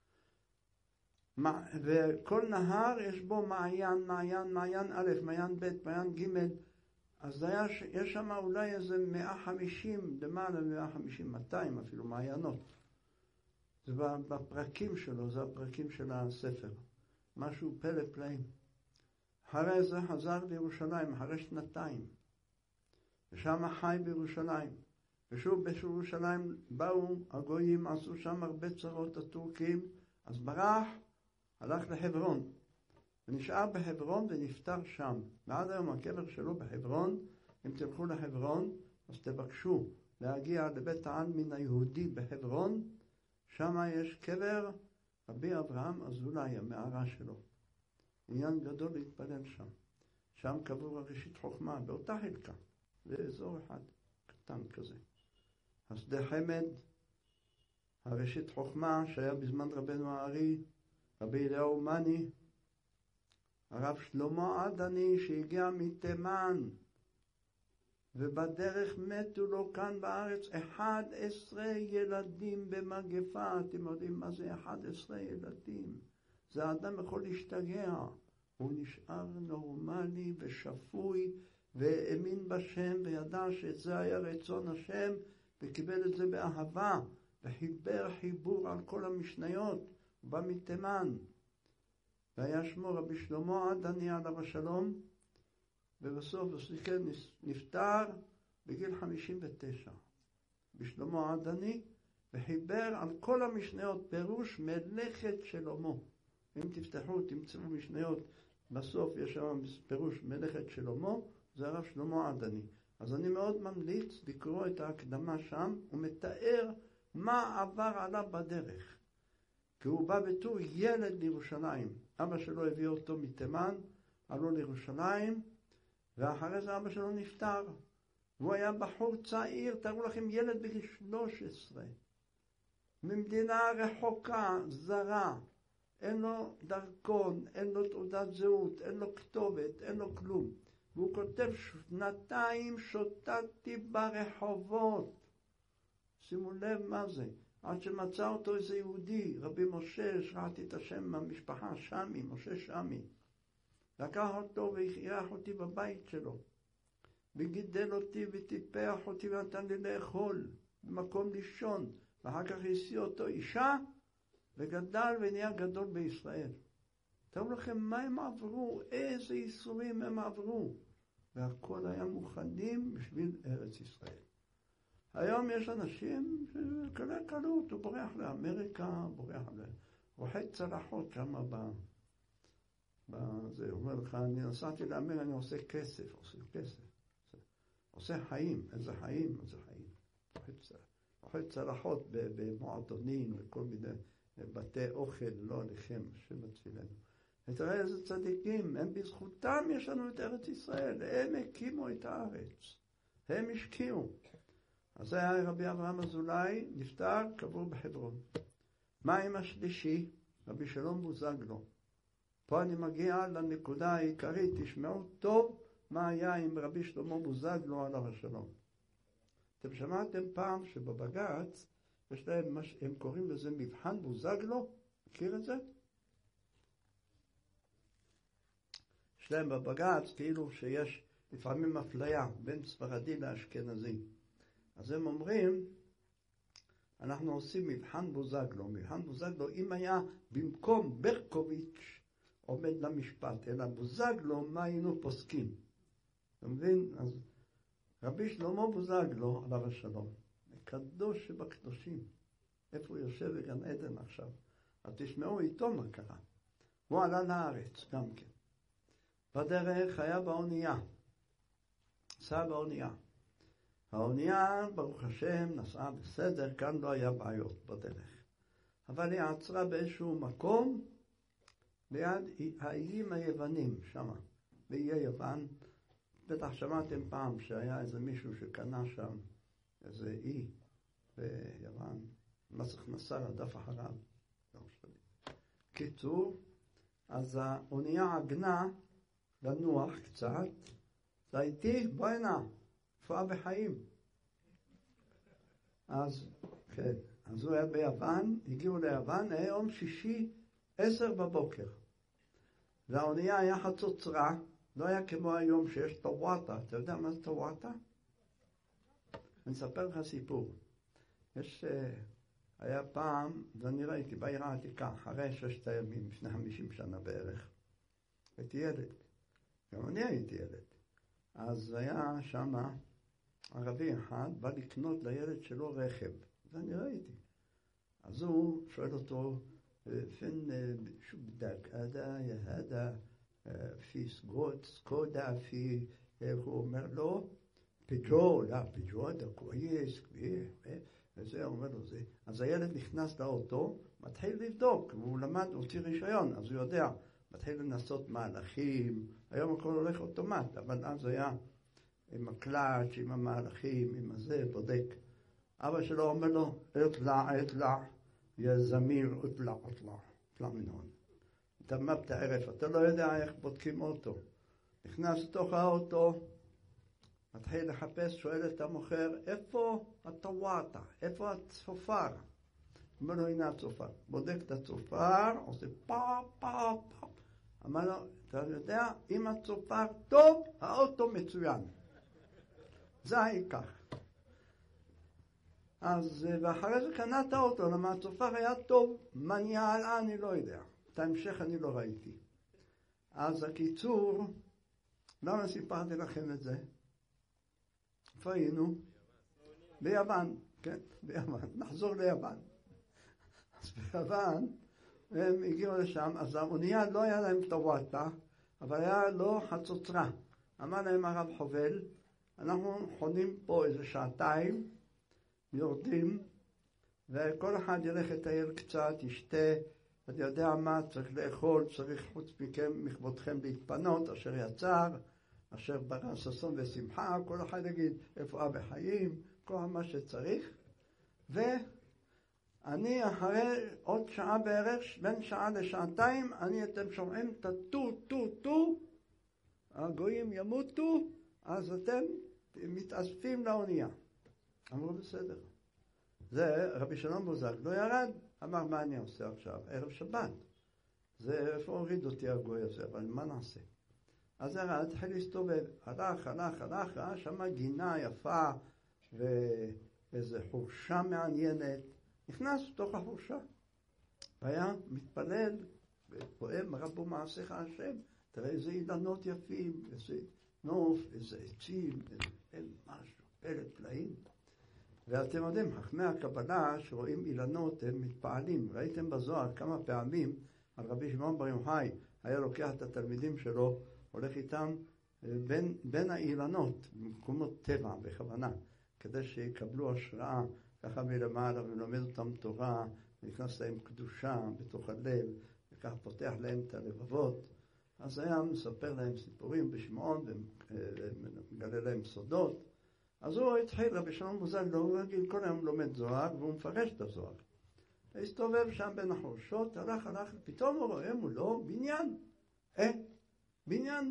S1: וכל נהר יש בו מעיין א', מעיין ב', מעיין ג'. אז יש שם אולי איזה 150, למעלה 150, 200 אפילו מעיינות. זה בפרקים שלו, זה הפרקים של הספר. משהו פלא פלאים. אחרי זה חזר לירושלים, אחרי 2 ושם חי בירושלים. ושוב בירושלים באו הגויים, עשו שם הרבה צרות הטורקים, אז ברח, הלך לחברון. ונשאר בחברון ונפטר שם. ועד היום הקבר שלו בחברון, אם תלכו לחברון, אז תבקשו להגיע לבית העלמין היהודי בחברון, שם יש קבר רבי אברהם אזולאי, המערה שלו. עניין גדול להתפלל שם. שם קבור הראשית חוכמה, באותה חלקה. זה אזור אחד קטן כזה. השדה חמד, הראשית חוכמה שהיה בזמן רבנו הארי, רבי אליהו מני, הרב שלמה עדני שהגיע מתימן, ובדרך מתו לו כאן בארץ 11 ילדים במגפה. אתם יודעים מה זה 11 ילדים? זה אדם יכול להשתגע. הוא נשאר נורמלי ושפוי, והאמין בשם, וידע שזה היה רצון השם, וקיבל את זה באהבה, וחיבר חיבור על כל המשניות, הוא בא מתימן. והיה שמו רבי שלמה עדני עליו השלום, ובסוף נפטר בגיל 59. בשלמה עדני, וחיבר על כל המשניות, פירוש מלאכת שלמה. אם תפתחו, תמצאו משניות, בסוף יש שם פירוש מלאכת שלמה, זה הרב שלמה עדני. אז אני מאוד ממליץ לקרוא את ההקדמה שם, הוא מתאר מה עבר עליו בדרך. כי הוא בא בתור ילד לירושלים. אבא שלו הביא אותו מתימן, עלו לירושלים, ואחרי זה אבא שלו נפטר. והוא היה בחור צעיר, תראו לכם, ילד בגיל 13. ממדינה רחוקה, זרה. אין לו דרכון, אין לו תעודת זהות, אין לו כתובת, אין לו כלום. והוא כותב, 2 שוטטתי ברחובות. שימו לב מה זה. עד שמצא אותו איזה יהודי, רבי משה, שכחתי את השם מהמשפחה, שמי, משה שמי. לקח אותו והכריח אותי בבית שלו. וגידל אותי וטיפח אותי ונתן לי לאכול, במקום לישון. ואחר כך השיא אותו אישה, וגדל ונהיה גדול בישראל. תראו לכם מה הם עברו, איזה ייסורים הם עברו. והכל היה מוכנים בשביל ארץ ישראל. היום יש אנשים שכלה קלות, הוא בורח לאמריקה, רוחץ צלחות שם זה אומר לך, אני נסעתי לאמריקה, אני עושה כסף, עושה חיים, איזה חיים. רוחץ צלחות במועדונים וכל מיני בתי אוכל, לא עליכם, השם הצילנו. ותראה איזה צדיקים, הם בזכותם יש לנו את ארץ ישראל, הם הקימו את הארץ, הם השקיעו. אז זה היה רבי אברהם אזולאי, נפטר, קבור בחברון. מה עם השלישי? רבי שלום בוזגלו. פה אני מגיע לנקודה העיקרית, תשמעו טוב מה היה עם רבי שלמה בוזגלו עליו השלום. אתם שמעתם פעם שבבג"ץ, יש להם, הם קוראים לזה מבחן בוזגלו, מכיר את זה? יש להם בבג"ץ כאילו שיש לפעמים אפליה בין ספרדי לאשכנזי. אז הם אומרים, אנחנו עושים מבחן בוזגלו. מבחן בוזגלו, אם היה במקום ברקוביץ' עומד למשפט, אלא בוזגלו, מה היינו פוסקים? אתה מבין? אז רבי שלמה בוזגלו, עליו השלום, הקדוש שבקדושים, איפה הוא יושב בגן עדן עכשיו? אז תשמעו איתו מה קרה. הוא עלה לארץ גם כן. בדרך היה באונייה. נסע באונייה. האונייה, ברוך השם, נסעה בסדר, כאן לא היה בעיות בדרך. אבל היא עצרה באיזשהו מקום, ליד האיים היוונים, שמה, באיי יוון. בטח שמעתם פעם שהיה איזה מישהו שקנה שם איזה אי ביוון, מס הכנסה רדף אחריו. קיצור, אז האונייה עגנה לנוח קצת, זה איתי, בוא הנה, תפועה בחיים. אז, כן, אז הוא היה ביוון, הגיעו ליוון, היה יום שישי, 10 בבוקר. והאונייה היה חצוצרה, לא היה כמו היום שיש טוואטה. אתה יודע מה זה טוואטה? אני אספר לך סיפור. היה פעם, ואני ראיתי בעיר העתיקה, אחרי 6 הימים, לפני 50 שנה בערך. הייתי ילד. גם אני הייתי ילד. אז היה שם ערבי אחד, בא לקנות לילד שלו רכב. ואני ראיתי. אז הוא שואל אותו, فين شو بدك هذا يا هذا في سكودا في هو אומר לו פיג'ו, לא, פיג'ו זה כועס, וזה אומר לו זה. אז הילד נכנס לאוטו, מתחיל לבדוק, והוא למד, הוא הוציא רישיון, אז הוא יודע, מתחיל לנסות מהלכים, היום הכל הולך אוטומט, אבל אז היה עם הקלאץ', עם המהלכים, עם הזה, בודק. אבא שלו אומר לו, אטלע, יא זמיר, אטלע מן הון. אתה מה תערף, אתה לא יודע איך בודקים אוטו. נכנס לתוך האוטו, מתחיל לחפש, שואל את המוכר, איפה הטוואטה? איפה הצופר? אומר לו, הנה הצופר. בודק את הצופר, עושה פאפ. אמר לו, אתה יודע, אם הצופר טוב, האוטו מצוין. זה העיקר. אז, ואחרי זה קנה את האוטו, למה הצופר היה טוב, מה נהיה הלאה אני לא יודע. את ההמשך אני לא ראיתי. אז הקיצור, למה סיפרתי לכם את זה? איפה היינו? ביוון, כן, ביוון. נחזור ליוון. אז ביוון, הם הגיעו לשם, אז האונייה לא היה להם טוואטה, אבל היה לו חצוצרה. אמר להם הרב חובל, אנחנו חונים פה איזה 2 שעתיים, יורדים, וכל אחד ילך לטייל קצת, ישתה, אני יודע מה, צריך לאכול, צריך חוץ מכם, מכבודכם להתפנות, אשר יצר, אשר ברא ששון ושמחה, כל אחד יגיד איפה אבא חיים, כל מה שצריך. ואני אחרי עוד שעה בערך, בין שעה לשעתיים, אתם שומעים את הטו, הגויים ימותו, אז אתם מתאספים לאונייה. אמרו בסדר. זה רבי שלום בוזגלו לא ירד, אמר מה אני עושה עכשיו? ערב שבת. זה איפה הוריד אותי הגוי הזה, אבל מה נעשה? אז ירד, התחיל להסתובב, הלך, שמה גינה יפה ואיזו חורשה מעניינת. נכנס לתוך החורשה. והיה מתפלל ופועם רבו מעשיך השם. תראה איזה אילנות יפים, נוף, איזה עצים, איזה משהו, פלא פלאים. ואתם יודעים, חכמי הקבלה שרואים אילנות הם מתפעלים. ראיתם בזוהר כמה פעמים על רבי שמעון בר יוחאי היה לוקח את התלמידים שלו, הולך איתם בין האילנות, במקומות טבע בכוונה, כדי שיקבלו השראה ככה מלמעלה ולומד אותם תורה, ונכנס להם קדושה בתוך הלב, וככה פותח להם את הלבבות. אז היה מספר להם סיפורים בשמעון ומגלה להם סודות. אז הוא התחיל, רבי שמעון בוזגלו, הוא רגיל, כל היום לומד זוהר, והוא מפרש את הזוהר. הסתובב שם בין החורשות, הלך, פתאום הוא רואה מולו בניין. בניין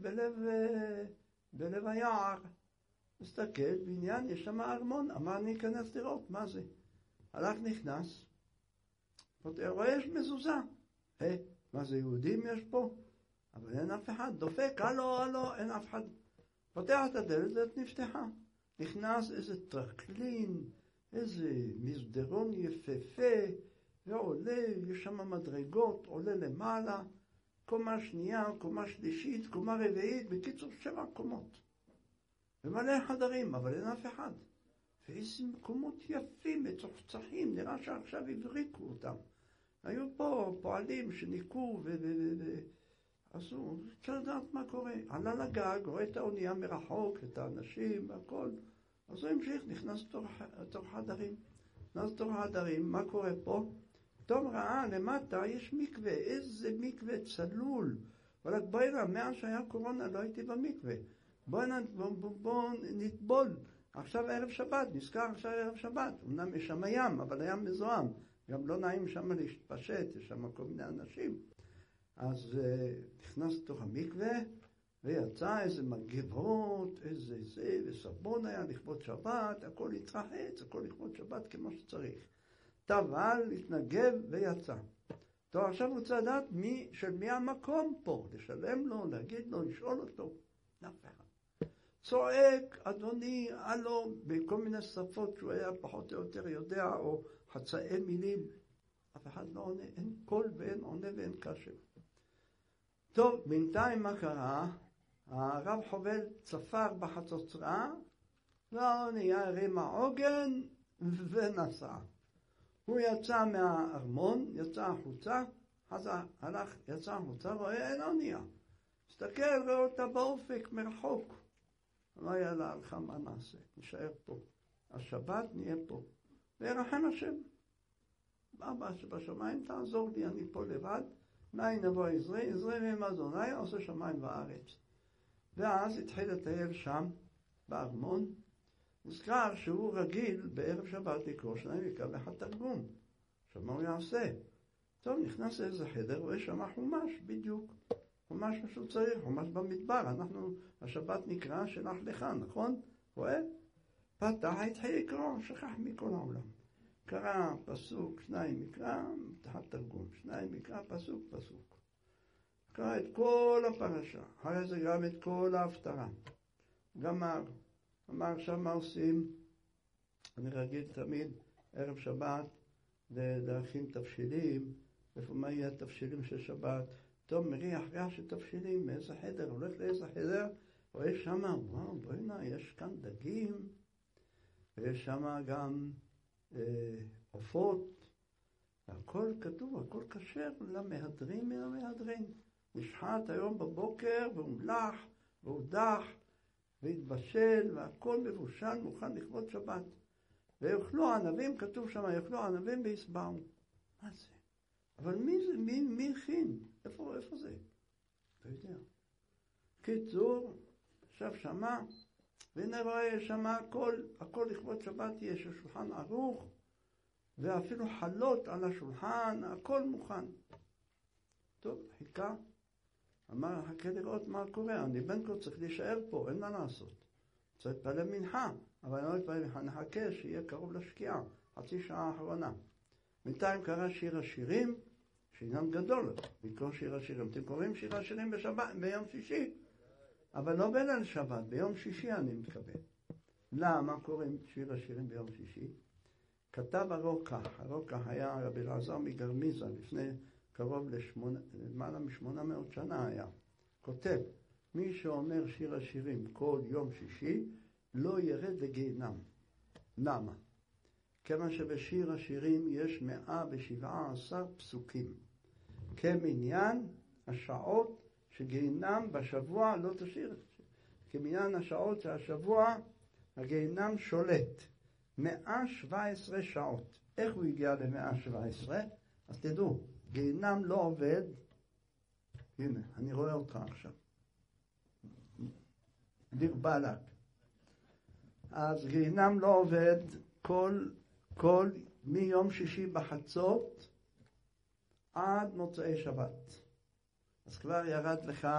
S1: בלב היער. מסתכל, בניין, יש שם ארמון, אמר אני אכנס לראות, מה זה? הלך נכנס, רואה יש מזוזה. מה זה, יהודים יש פה? אבל אין אף אחד, דופק, הלו, אין אף אחד. פותח את הדלת, דלת נפתחה. נכנס איזה טרקלין, איזה מסדרון יפהפה, ועולה, יש שם מדרגות, עולה למעלה, קומה שנייה, קומה שלישית, קומה רביעית, בקיצור 7 קומות. ומלא חדרים, אבל אין אף אחד. ואיזה מקומות יפים, מצוחצחים, נראה שעכשיו הבריקו אותם. היו פה פועלים שניקו עשו, צריך לדעת מה קורה. עלה לגג, רואה את האונייה מרחוק, את האנשים, הכל. אז הוא המשיך, נכנס לתוך חדרים. מה קורה פה? פתאום ראה, למטה יש מקווה, איזה מקווה צלול. אבל בואי מאז שהיה קורונה לא הייתי במקווה. בואו נטבול. עכשיו ערב שבת, נזכר עכשיו ערב שבת. אמנם יש שם ים, אבל הים מזוהם. גם לא נעים שם להשתפשט, יש שם כל מיני אנשים. אז נכנס לתוך המקווה, ויצא איזה מגבות, איזה זה, וסבון היה לכבוד שבת, הכל התרחץ, הכל לכבוד שבת כמו שצריך. טבל, התנגב ויצא. טוב, עכשיו הוא רוצה לדעת של מי המקום פה, לשלם לו, להגיד לו, לשאול אותו. צועק, אדוני, הלו, בכל מיני שפות שהוא היה פחות או יותר יודע, או חצאי מילים. אף אחד לא עונה, אין קול ואין עונה ואין קשב. טוב, בינתיים מה קרה? הרב חובל צפר בחצוצרה, והאונייה הרימה עוגן ונסע. הוא יצא מהארמון, יצא החוצה, אז הלך, יצא החוצה, רואה אין אונייה. הסתכל, רואה אותה באופק, מרחוק. לא היה לה הלכה, מה נעשה? נשאר פה. השבת נהיה פה. וירחם השם. אבא שבשמיים תעזור לי, אני פה לבד. מאין נבוא עזרי ממזוני, עושה שמיים וארץ. ואז התחיל לטייל שם, בארמון. נזכר שהוא רגיל בערב שבת לקרוא שניים מקרא ואחד תרגום. עכשיו מה הוא יעשה? טוב, נכנס לאיזה חדר, רואה שם חומש, בדיוק. חומש משהו צריך, חומש במדבר. אנחנו, השבת נקרא שלח לך, נכון? רואה? פתח, התחיל לקרוא, שכח מכל העולם. קרא פסוק, 2 מקרא, תחת תרגום. 2 מקרא, פסוק. קרא את כל הפרשה. אחרי זה גם את כל ההפטרה. גמר. אמר עכשיו מה עושים? אני רגיל תמיד ערב שבת להכין תבשילים. איפה מה יהיה התבשילים של שבת? טוב, מריח של תבשילים, מאיזה חדר? הולך לאיזה חדר? רואה שמה, וואו, בואינה, יש כאן דגים. ויש שמה גם עופות. הכל כתוב, הכל כשר למהדרין מן המהדרין. נשחט היום בבוקר והומלח והודח והתבשל והכל מבושל מוכן לכבוד שבת. ויאכלו ענבים, כתוב שם, יאכלו ענבים ויסבעו. מה זה? אבל מי זה? מי הכין? איפה זה? לא יודע. קיצור, עכשיו שמה, והנה רואה שמה הכל לכבוד שבת יש השולחן ערוך, ואפילו חלות על השולחן, הכל מוכן. טוב, חיכה. אמר, חכה לראות מה קורה, אני בין כה צריך להישאר פה, אין מה לעשות. צריך להתפלל מנחה, אבל אני לא להתפלל מנחה, נחכה שיהיה קרוב לשקיעה, חצי שעה האחרונה. בינתיים קרא שיר השירים, שעניין גדול, לקרוא שיר השירים. אתם קוראים שיר השירים בשבת, ביום שישי, אבל לא בליל שבת, ביום שישי אני מתכוון. למה קוראים שיר השירים ביום שישי? כתב הרוקח היה רבי אלעזר מגרמיזה, לפני קרוב למעלה מ-800 שנה היה. כותב, מי שאומר שיר השירים כל יום שישי, לא ירד לגיהנם. למה? כיוון שבשיר השירים יש 117 פסוקים. כמניין השעות שגיהנם בשבוע לא תשאיר. כמניין השעות שהשבוע הגיהנם שולט. 117 שעות. איך הוא הגיע ל-117? אז תדעו, גיהנם לא עובד. הנה, אני רואה אותך עכשיו. דיר בלק. אז גיהנם לא עובד כל מיום שישי בחצות עד מוצאי שבת. אז כבר ירד לך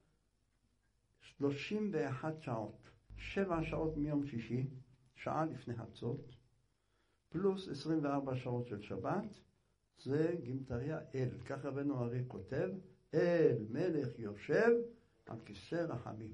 S1: 31 שעות. 7 שעות מיום שישי, שעה לפני חצות, פלוס 24 שעות של שבת, זה גימטריה אל. כך רבנו ארי כותב, אל מלך יושב על כיסא רחמים.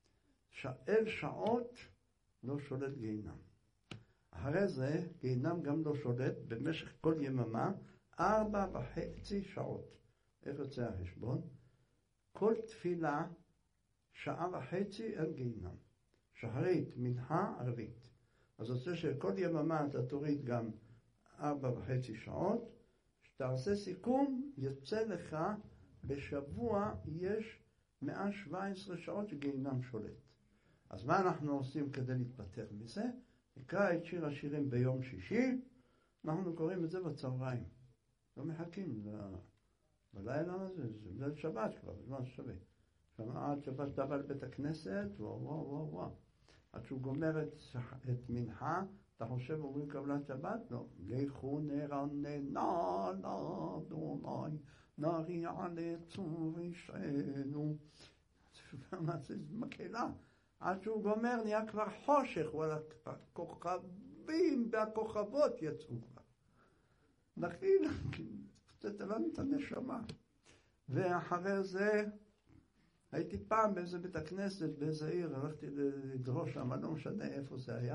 S1: אל שעות לא שולט גיהנם. אחרי זה גיהנם גם לא שולט במשך כל יממה 4.5 שעות. איך יוצא החשבון? כל תפילה 1.5 שעה אין גיהנם. שחרית, מנחה, ערבית. אז יוצא שכל יממה אתה תוריד גם 4.5 שעות. כשתעשה סיכום, יוצא לך בשבוע יש 117 שעות שגיהנם שולט. אז מה אנחנו עושים כדי להתפטר מזה? נקרא את שיר השירים ביום שישי, אנחנו קוראים את זה בצהריים. לא מחכים בלילה הזה, זה שבת כבר, זמן שווה. עד שבת אתה בא לבית הכנסת, וואו. עד שהוא גומר את מנחה, אתה חושב אומרים קבלת שבת? לא. לכו נרננה לאדוני, נריע לצור אישנו. זה מקהלה. עד שהוא גומר נהיה כבר חושך, הכוכבים והכוכבות יצאו כבר. נכין, קצת הבנו את הנשמה. ואחרי זה, הייתי פעם באיזה בית הכנסת, באיזה עיר, הלכתי לדרוש שם, לא משנה איפה זה היה.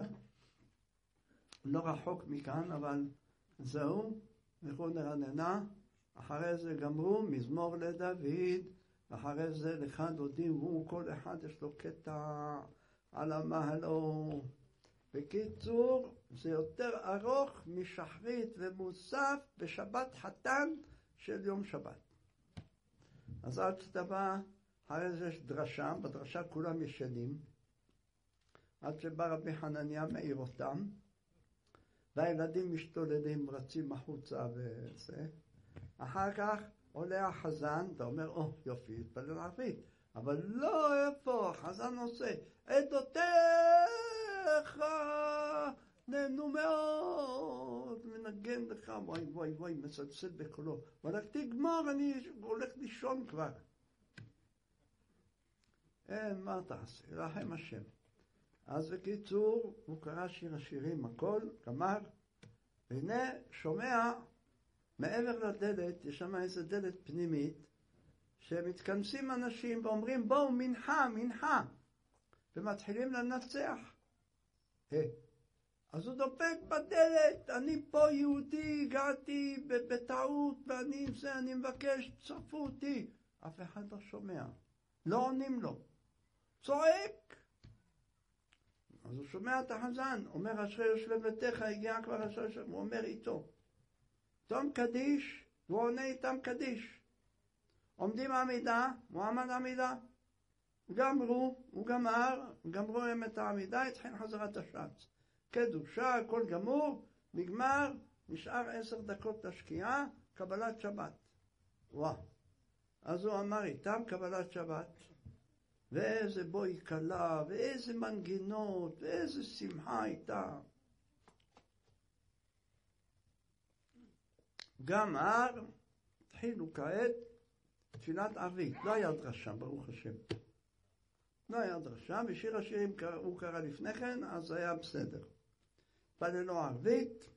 S1: לא רחוק מכאן, אבל זהו, לכו נרננה. אחרי זה גמרו, מזמור לדוד, אחרי זה לך דודים, כל אחד יש לו קטע על המהלו. בקיצור, זה יותר ארוך משחרית ומוסף בשבת חתן של יום שבת. אז עד שאתה בא, אחרי זה יש דרשה, בדרשה כולם ישנים, עד שבא רבי חנניה מעיר אותם, והילדים משתוללים, רצים החוצה וזה. אחר כך עולה החזן, אתה אומר, יופי, התפלל ערבית. אבל לא, איפה, החזן עושה, עדותיך נהנו מאוד, מנגן לך, וואי, מסלסל בקולו. אבל תגמור, אני הולך לישון כבר. אין, מה תעשה? רחם השם. אז בקיצור, הוא קרא שיר השירים, הכל, גמר, והנה שומע, מעבר לדלת, יש שם איזו דלת פנימית, שמתכנסים אנשים ואומרים, בואו, מנחה, ומתחילים לנצח. אז הוא דופק בדלת, אני פה יהודי, הגעתי בטעות, אני מבקש, צרפו אותי. אף אחד לא שומע, לא עונים לו. צועק. אז הוא שומע את החזן, אומר אשרי יושבי ביתך, הגיע כבר אשרי יושבי, הוא אומר איתו. תום קדיש, הוא עונה איתם קדיש. עומדים עמידה, הוא עמד עמידה. גמרו, הוא גמרו הם את העמידה, התחיל חזרת השץ. קדושה, הכל גמור, נגמר, נשאר 10 דקות לשקיעה, קבלת שבת. וואו. אז הוא אמר איתם קבלת שבת. ואיזה בוי קלה, ואיזה מנגינות, ואיזה שמחה הייתה. גמר, התחילו כעת תפילת ערבית. לא היה דרשה, ברוך השם. לא היה דרשה, ושיר השירים הוא קרא לפני כן, אז היה בסדר. פללו ערבית,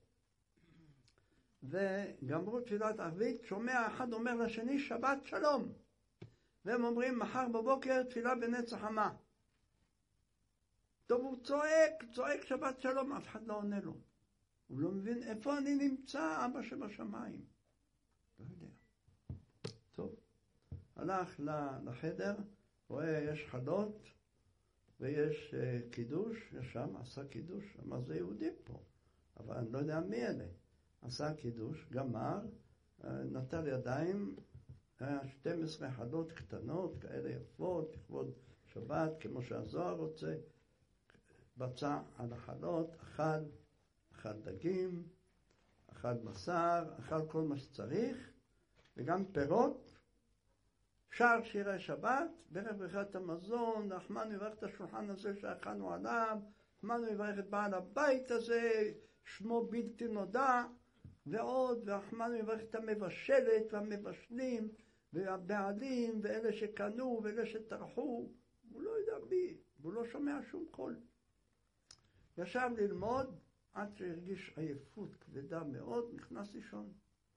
S1: וגמרו תפילת ערבית, שומע אחד אומר לשני, שבת שלום. והם אומרים, מחר בבוקר תפילה בנץ החמה. טוב, הוא צועק שבת שלום, אף אחד לא עונה לו. הוא לא מבין איפה אני נמצא, אבא שבשמיים. לא יודע. טוב, הלך לחדר, רואה, יש חלות ויש קידוש, ישם, עשה קידוש, אמר זה יהודי פה, אבל אני לא יודע מי אלה. עשה קידוש, גמר, נטל ידיים, 12 חלות קטנות, כאלה יפות, לכבוד שבת, כמו שהזוהר רוצה, בצע על החלות, אכל דגים, אכל בשר, אכל כל מה שצריך, וגם פירות, שר שירי שבת, ברך ברכת המזון, רחמנו יברך את השולחן הזה שאכלנו עליו, רחמנו יברך את בעל הבית הזה, שמו בלתי נודע, ועוד, ורחמנו יברך את המבשלת והמבשלים, והבעלים, ואלה שקנו, ואלה שטרחו, הוא לא יודע מי, הוא לא שומע שום קול. ישב ללמוד, עד שהרגיש עייפות כבדה מאוד, נכנס לישון.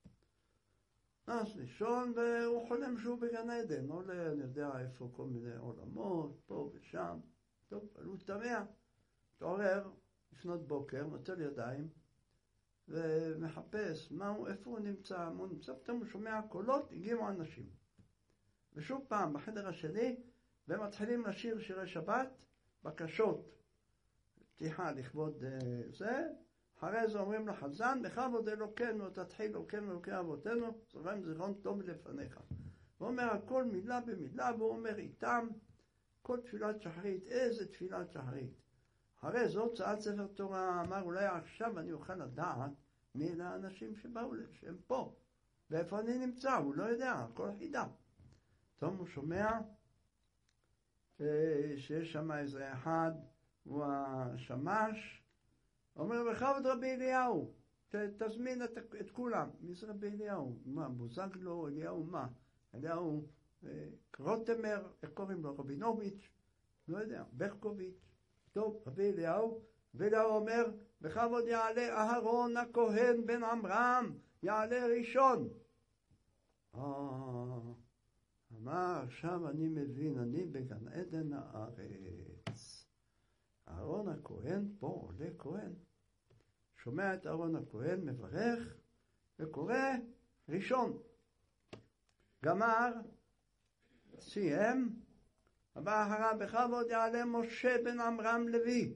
S1: והוא חולם שהוא בגן עדן, עולה, אני יודע איפה כל מיני עולמות, פה ושם. טוב, אבל הוא תמיה, תעורר, לפנות בוקר, נוטל ידיים, ומחפש איפה הוא נמצא, פתאום הוא שומע קולות, הגיעו אנשים. ושוב פעם, בחדר השני, והם מתחילים לשיר שירי שבת, בקשות, פתיחה לכבוד זה, אחרי זה אומרים לחזן, בכבוד אלוקינו, תתחיל אלוקינו, אלוקי אבותינו, זוכרים זיכרון טוב לפניך. הוא אומר הכל מילה במילה, והוא אומר איתם, כל תפילת שחרית, איזה תפילת שחרית. אחרי זאת, צעד ספר תורה, אמר, אולי עכשיו אני אוכל לדעת מי אלה האנשים שבאו, שהם פה, ואיפה אני נמצא, הוא לא יודע, הכל חידה. טוב, הוא שומע שיש שם איזה אחד, הוא השמש, אומר בכבוד רבי אליהו, תזמין את כולם. מי זה רבי אליהו? מה, בוזגלו, אליהו מה? אליהו רוטמר, איך קוראים לו? רבינוביץ', לא יודע, ברקוביץ'. טוב, רבי אליהו, ואליהו אומר, בכבוד יעלה אהרון הכהן בן עמרם, יעלה ראשון. אמר, עכשיו אני מבין, אני בגן עדן הארץ. אהרון הכהן פה עולה כהן. שומע את אהרון הכהן, מברך, וקורא ראשון. גמר, סיים, הבא אחריו בכבוד יעלה משה בן עמרם לוי.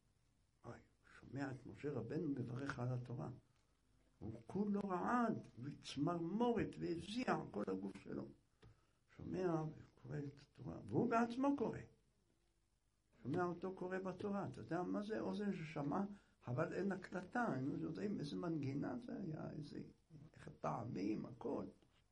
S1: שומע את משה רבנו מברך על התורה. הוא כולו רעד, וצמרמורת, והזיע כל הגוף שלו. שומע וקורא את התורה, והוא בעצמו קורא. שומע אותו קורא בתורה. אתה יודע מה זה אוזן ששמע? אבל אין הקלטה, הם יודעים איזה מנגינה זה היה, איך טעמים, הכל.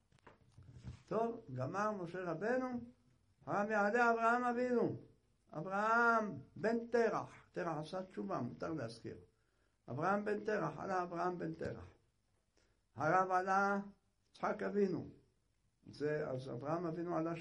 S1: טוב, גמר משה רבנו, הרב יעלה אברהם אבינו. אברהם בן תרח, תרח עשה תשובה, מותר להזכיר. אברהם בן תרח, עלה אברהם בן תרח. הרב עלה יצחק אבינו. אז אברהם אבינו עלה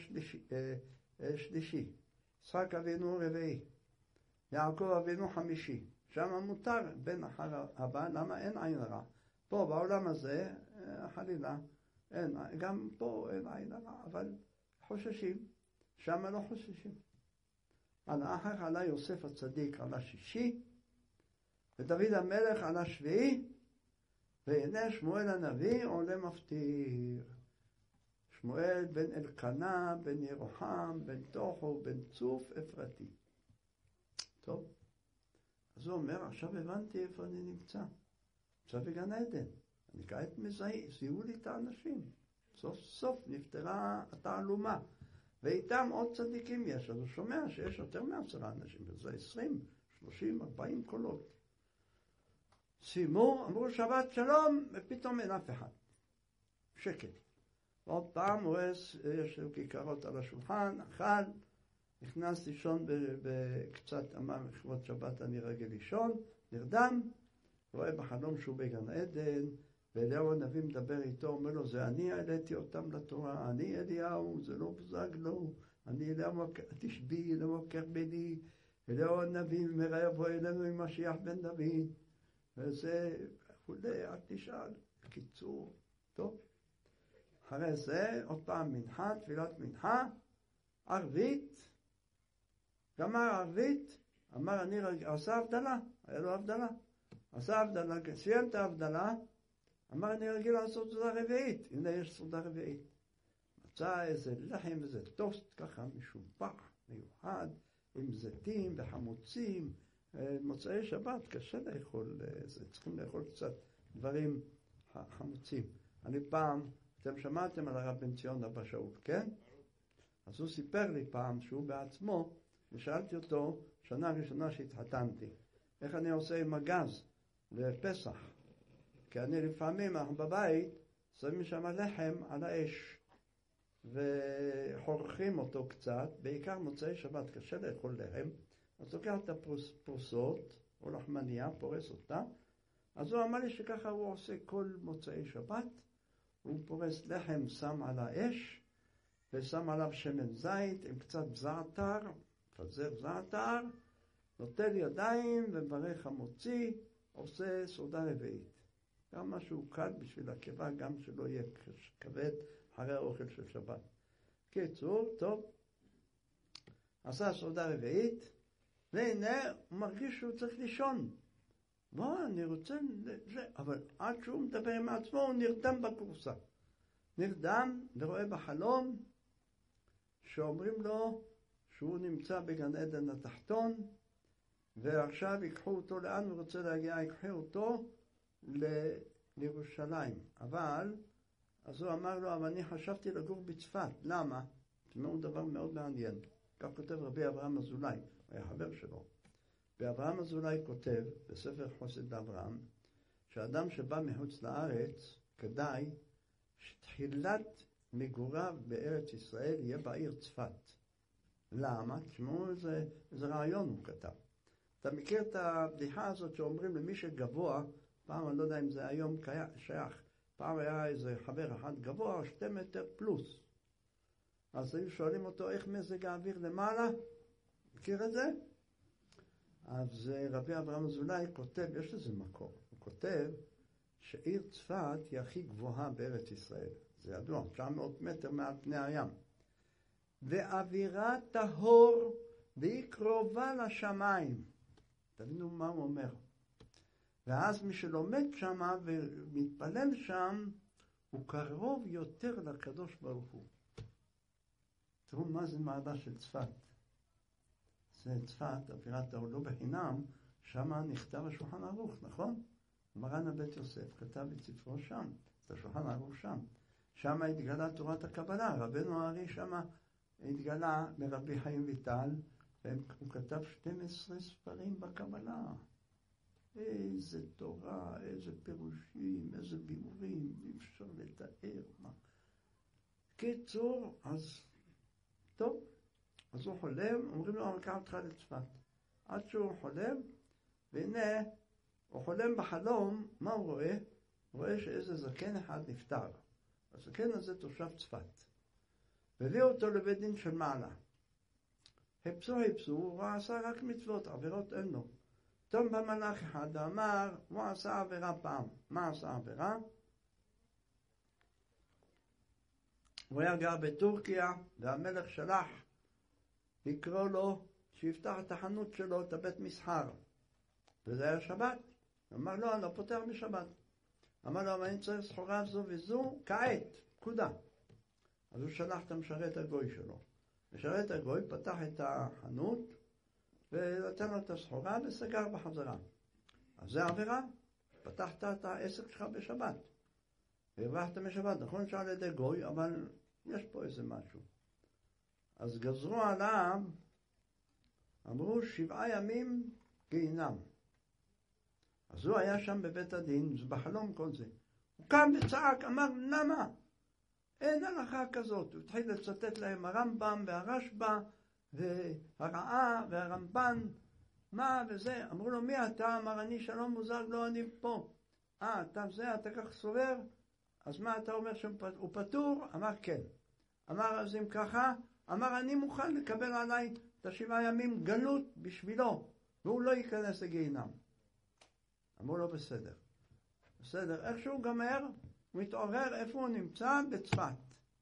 S1: שלישי. יצחק אבינו רביעי. יעקב אבינו חמישי. שם מותר בין אחר הבא, למה אין עין הרע. פה בעולם הזה, חלילה, אין, גם פה אין עין הרע, אבל חוששים. שם לא חוששים. עלה אחר עלה יוסף הצדיק עלה שישי, ודוד המלך עלה שביעי, והנה שמואל הנביא עולה מפטיר. שמואל בן אלקנה, בן ירוחם, בן תוכו, בן צוף אפרתי. טוב, אז הוא אומר, עכשיו הבנתי איפה אני נמצא. עכשיו בגן עדן. אני כעת מזהה, זיהו לי את האנשים. סוף סוף נפטרה התעלומה. ואיתם עוד צדיקים יש. אז הוא שומע שיש יותר מ10 אנשים, וזה 20, 30, 40 קולות. סיימו, אמרו שבת שלום, ופתאום אין אף אחד. שקט. עוד פעם הוא רואה, יש כיכרות על השולחן, אכל, נכנס לישון בקצת, אמר לכבוד שבת אני רגל לישון, נרדם, רואה בחלום שהוא בגן עדן, ואליהו הנביא מדבר איתו, אומר לו, זה אני העליתי אותם לתורה, אני אליהו, זה לא בוזגלו, אני אליהו תשבי, אליהו קרבני, אליהו הנביא מראה יבוא אלינו עם משיח בן דוד, וזה חולה, אל תשאל, קיצור, טוב. אחרי זה, עוד פעם מנחה, תפילת מנחה, ערבית, גמר ערבית, אמר אני עשה הבדלה, היה לו הבדלה, עשה הבדלה, סיים את ההבדלה, אמר אני רגיל לעשות סעודה רביעית, הנה יש סעודה רביעית. הוצא איזה לחם, איזה טוסט ככה משובח, מיוחד, עם זיתים וחמוצים. מוצאי שבת קשה לאכול, צריכים לאכול קצת דברים חמוצים. אני פעם, אתם שמעתם על הרב בן ציון אבא שאול, כן? אז הוא סיפר לי פעם שהוא בעצמו, ושאלתי אותו, שנה ראשונה שהתחתנתי, איך אני עושה עם הגז לפסח? כי אני לפעמים, אנחנו בבית, שמים שם לחם על האש, וחורכים אותו קצת, בעיקר מוצאי שבת, קשה לאכול לחם, אז לוקח את הפרוסות, או לחמניה, פורס אותה, אז הוא אמר לי שככה הוא עושה כל מוצאי שבת, הוא פורס לחם, שם על האש, ושם עליו שמן זית עם קצת זעתר, פזר זעתר, נוטל ידיים ומברך המוציא, עושה סעודה רביעית. גם משהו קל בשביל הקיבה, גם שלא יהיה כבד אחרי האוכל של שבת. קיצור, טוב, עשה סעודה רביעית, והנה הוא מרגיש שהוא צריך לישון. לא, אני רוצה, אבל עד שהוא מדבר עם עצמו הוא נרדם בקורסה. נרדם ורואה בחלום שאומרים לו שהוא נמצא בגן עדן התחתון, ועכשיו ייקחו אותו לאן הוא רוצה להגיע, ייקחו אותו לירושלים. אבל, אז הוא אמר לו, אבל אני חשבתי לגור בצפת. למה? תשמעו דבר מאוד מעניין. כך כותב רבי אברהם אזולאי, הוא היה חבר שלו. ואברהם אזולאי כותב בספר חוסד אברהם, שאדם שבא מחוץ לארץ, כדאי שתחילת מגוריו בארץ ישראל יהיה בעיר צפת. למה? תשמעו איזה רעיון הוא כתב. אתה מכיר את הבדיחה הזאת שאומרים למי שגבוה, פעם אני לא יודע אם זה היום שייך, פעם היה איזה חבר אחד גבוה, 2 מטר פלוס. אז היו שואלים אותו איך מזג האוויר למעלה, מכיר את זה? אז רבי אברהם אזולאי כותב, יש לזה מקור, הוא כותב שעיר צפת היא הכי גבוהה בארץ ישראל. זה ידוע, 900 מטר מעל פני הים. ואווירה טהור והיא קרובה לשמיים. תבינו מה הוא אומר. ואז מי שלומד שם ומתפלל שם, הוא קרוב יותר לקדוש ברוך הוא. תראו מה זה מעלה של צפת. זה צפת, אווירה טהור, לא בחינם, שם נכתב השולחן ערוך, נכון? מרן הבית יוסף כתב את ספרו שם, את השולחן ערוך שם. שם התגלה תורת הקבלה, רבנו הארי שם התגלה מרבי חיים ויטל, והוא כתב 12 ספרים בקבלה. איזה תורה, איזה פירושים, איזה ביאורים, אי אפשר לתאר מה. קיצור, אז טוב, אז הוא חולם, אומרים לו, ניקח אותך לצפת. עד שהוא חולם, והנה, הוא חולם בחלום, מה הוא רואה? הוא רואה שאיזה זקן אחד נפטר. הזקן הזה תושב צפת. והביא אותו לבית דין של מעלה. הפסו, הוא עשה רק מצוות, עבירות אין לו. תום במלאך אחד אמר, הוא עשה עבירה פעם. מה עשה עבירה? הוא היה גר בטורקיה, והמלך שלח לקרוא לו שיפתח את החנות שלו, את הבית מסחר. וזה היה שבת. הוא אמר לו, אני לא פותח בשבת. אמר לו, אבל אני צריך סחורה זו וזו, כעת, פקודה. אז הוא שלח את המשרת הגוי שלו. משרת הגוי פתח את החנות, ונתן לו את הסחורה וסגר בחזרה. אז זה עבירה. פתחת את העסק שלך בשבת. והרווחת משבת, נכון שעל ידי גוי, אבל יש פה איזה משהו. אז גזרו עליו, אמרו 7 ימים גיהינם. אז הוא היה שם בבית הדין, זה בחלום כל זה. הוא קם וצעק, אמר, למה? אין הלכה כזאת. הוא התחיל לצטט להם הרמב"ם והרשב"א והרעה והרמב"ן, מה וזה. אמרו לו, מי אתה? אמר, אני שלום מוזג, לא אני פה. אתה זה, אתה כך סובר? אז מה אתה אומר שהוא פטור? אמר, כן. אמר, אז אם ככה, אמר, אני מוכן לקבל עליי את 7 ימים גלות בשבילו, והוא לא ייכנס לגיהינם. אמרו לו, בסדר. בסדר, איך שהוא גמר, הוא מתעורר איפה הוא נמצא? בצפת.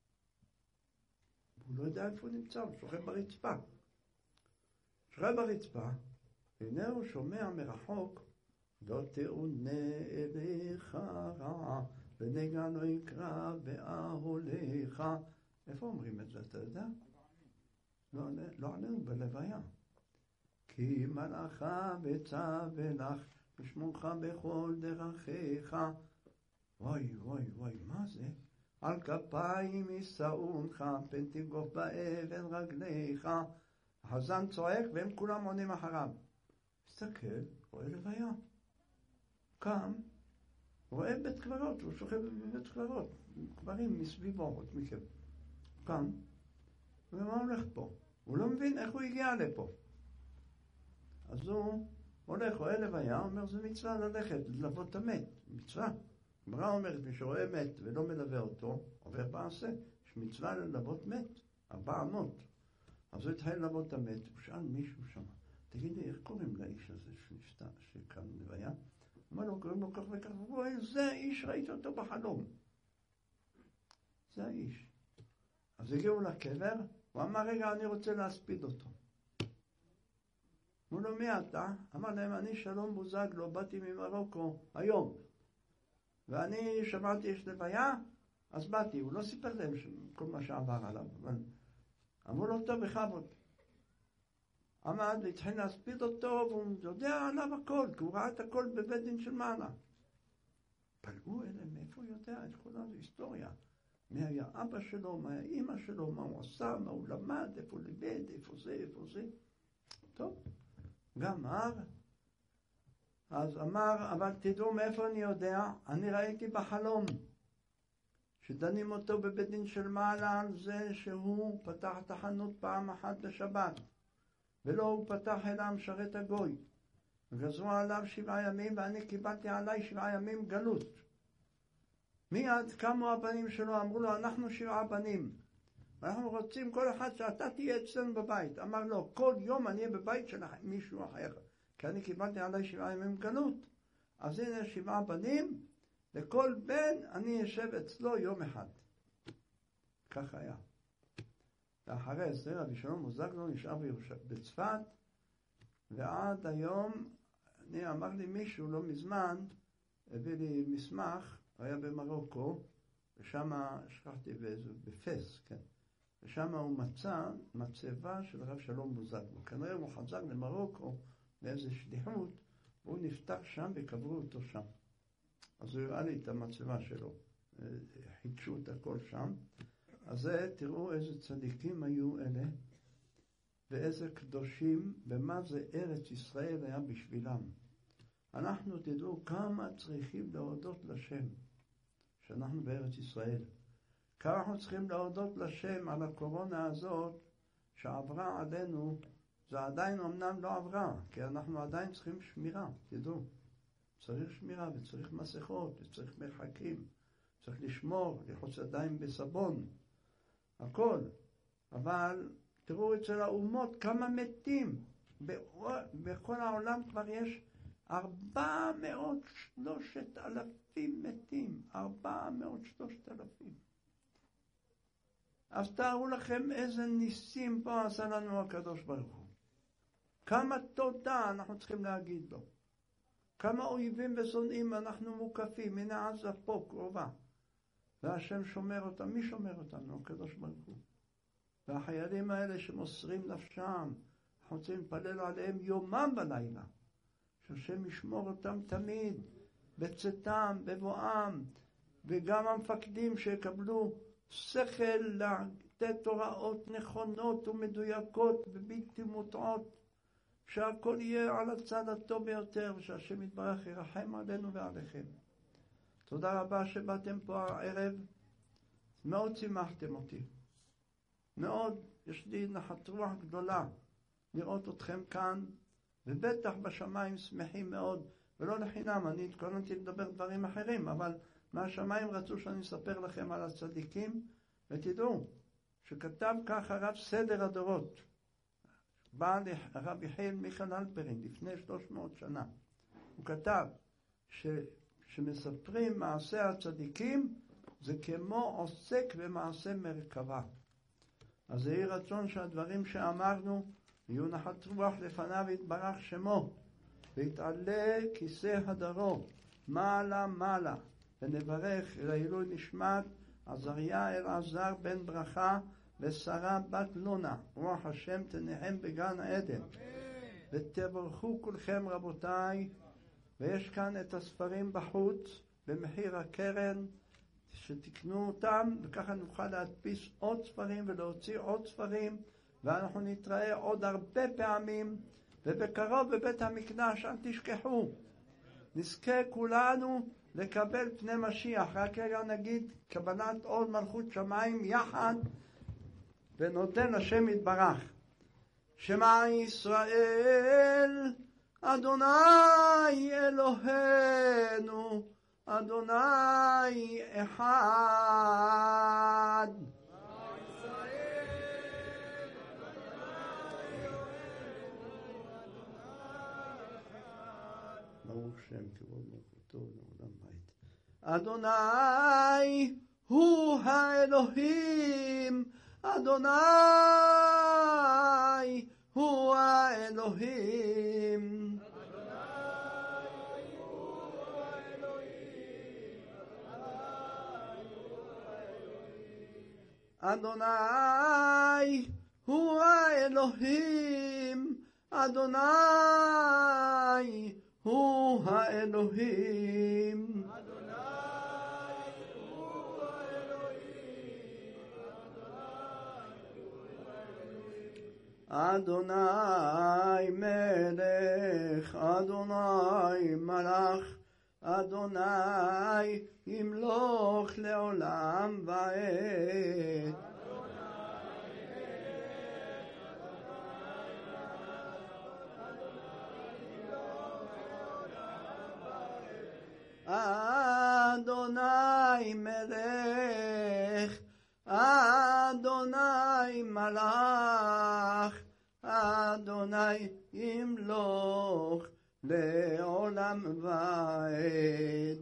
S1: הוא לא יודע איפה הוא נמצא, הוא שוכב ברצפה. שוכב ברצפה, והנה הוא שומע מרחוק, לא תאונה אליך רע, ונגע לא יקרא באהליך, איפה אומרים את זה, אתה יודע? לא עלינו, בלוויה. כי מלאך וצווה לך, ושמורך בכל דרכיך. וואי, מה זה? על כפיים יישאונך, פן תגוף באבן רגליך. החזן צועק והם כולם עונים אחריו. מסתכל, רואה לוויה. קם, רואה בית קברות, הוא שוכב בבית קברות. קברים מסביבו, עוד מכם. קם, ומה הולך פה? הוא לא מבין איך הוא הגיע לפה. אז הוא הולך, רואה לוויה, אומר, זה מצווה ללכת, ללוות את המת. מצווה. גמרא אומרת, מי שרואה מת ולא מלווה אותו, עובר בעשה. יש מצווה ללוות מת, 400. אז הוא התחיל ללוות את המת, הוא שאל מישהו שם, תגידי, איך קוראים לאיש הזה שקם לוויה? אמר לו, קוראים לו כך וכך, הוא רואה, זה האיש, ראיתי אותו בחלום. זה האיש. אז הגיעו לקבר, הוא אמר, רגע, אני רוצה להספיד אותו. אמרו לו, מי אתה? אמר להם, אני שלום בוזגלו, באתי ממרוקו היום. ואני שמעתי יש לוויה, אז באתי. הוא לא סיפר להם כל מה שעבר עליו. אבל אמרו לו, טוב, בכבוד. עמד והתחיל להספיד אותו, והוא יודע עליו הכל, כי הוא ראה את הכל בבית דין של מעלה. פלאו אלה, מאיפה הוא יודע את כל ההיסטוריה? מי היה אבא שלו, מה היה אמא שלו, מה הוא עשה, מה הוא למד, איפה הוא לימד, איפה זה. טוב, גמר. אז אמר, אבל תדעו מאיפה אני יודע, אני ראיתי בחלום שדנים אותו בבית דין של מעלה על זה שהוא פתח את החנות פעם אחת בשבת, ולא הוא פתח אלא משרת הגוי. וגזרו עליו 7 ימים, ואני קיבלתי עליי 7 ימים גלות. מיד קמו הבנים שלו, אמרו לו, אנחנו 7 בנים. ואנחנו רוצים כל אחד שאתה תהיה אצלנו בבית. אמר לו, כל יום אני אהיה בבית של מישהו אחר. כי אני קיבלתי עליי 7 ימים גלות. אז הנה 7 בנים, לכל בן אני אשב אצלו יום אחד. כך היה. ואחרי זה רבי שלום בוזגלו נשאר בצפת, ועד היום, אמר לי מישהו לא מזמן, הביא לי מסמך, היה במרוקו, ושם, שכחתי בפס, כן, ושם הוא מצא מצבה של רב שלום בוזגלו. כנראה הוא חזר למרוקו באיזו שליחות, והוא נפטר שם וקברו אותו שם. אז הוא הראה לי את המצבה שלו, חידשו את הכל שם. אז תראו איזה צדיקים היו אלה, ואיזה קדושים, ומה זה ארץ ישראל היה בשבילם. אנחנו תדעו כמה צריכים להודות לשם, שאנחנו בארץ ישראל. כמה אנחנו צריכים להודות לשם על הקורונה הזאת, שעברה עלינו, זה עדיין אמנם לא עברה, כי אנחנו עדיין צריכים שמירה, תדעו. צריך שמירה וצריך מסכות וצריך מרחקים, צריך לשמור, לחוץ ידיים בסבון, הכל. אבל תראו אצל האומות כמה מתים. בכל העולם כבר יש 403,000 מתים. 403,000. אז תארו לכם איזה ניסים פה עשה לנו הקדוש ברוך הוא. כמה תודה אנחנו צריכים להגיד לו. כמה אויבים ושונאים אנחנו מוקפים. הנה עזה פה קרובה. והשם שומר אותם. מי שומר אותנו? הקדוש ברוך הוא. והחיילים האלה שמוסרים נפשם, אנחנו רוצים לפלל עליהם יומם בלילה. שהשם ישמור אותם תמיד, בצאתם, בבואם, וגם המפקדים שיקבלו שכל לתת הוראות נכונות ומדויקות ובלתי מוטעות, שהכל יהיה על הצד הטוב ביותר, ושהשם יתברך ירחם עלינו ועליכם. תודה רבה שבאתם פה הערב, מאוד שימחתם אותי. מאוד, יש לי נחת רוח גדולה לראות אתכם כאן, ובטח בשמיים שמחים מאוד, ולא לחינם, אני התכוננתי לדבר דברים אחרים, אבל מהשמיים רצו שאני אספר לכם על הצדיקים, ותדעו שכתב כך הרב סדר הדורות, בא הרב יחיאל מיכאל אלפרין לפני 300 שנה. הוא כתב שמספרים מעשה הצדיקים, זה כמו עוסק במעשה מרכבה. אז זה יהיה רצון שהדברים שאמרנו יהיו נחת רוח לפניו יתברך שמו, ויתעלה כיסא הדרו מעלה מעלה, ונברך לעילוי נשמת עזריה אלעזר בן ברכה ושרה בת לונה. רוח השם תנחם בגן העדן. ותברכו כולכם רבותיי. ויש כאן את הספרים בחוץ במחיר הקרן, שתקנו אותם, וככה נוכל להדפיס עוד ספרים ולהוציא עוד ספרים, ואנחנו נתראה עוד הרבה פעמים, ובקרוב בבית המקדש, אל תשכחו, נזכה כולנו לקבל פני משיח. רק רגע נגיד קבלת עול מלכות שמיים יחד, ונותן השם יתברך. שמע ישראל אדוני אלוהינו אדוני אחד. ברוך שם כבוד מלכותו לעולם בית. אדוני הוא האלוהים, אדוני הוא האלוהים. אדוני הוא האלוהים, אדוני הוא האלוהים. אדוני מלך, אדוני מלך, אדוני ימלוך לעולם ועד. אדוני מלך, אדוני מלך, אדוני ימלוך לעולם ועד.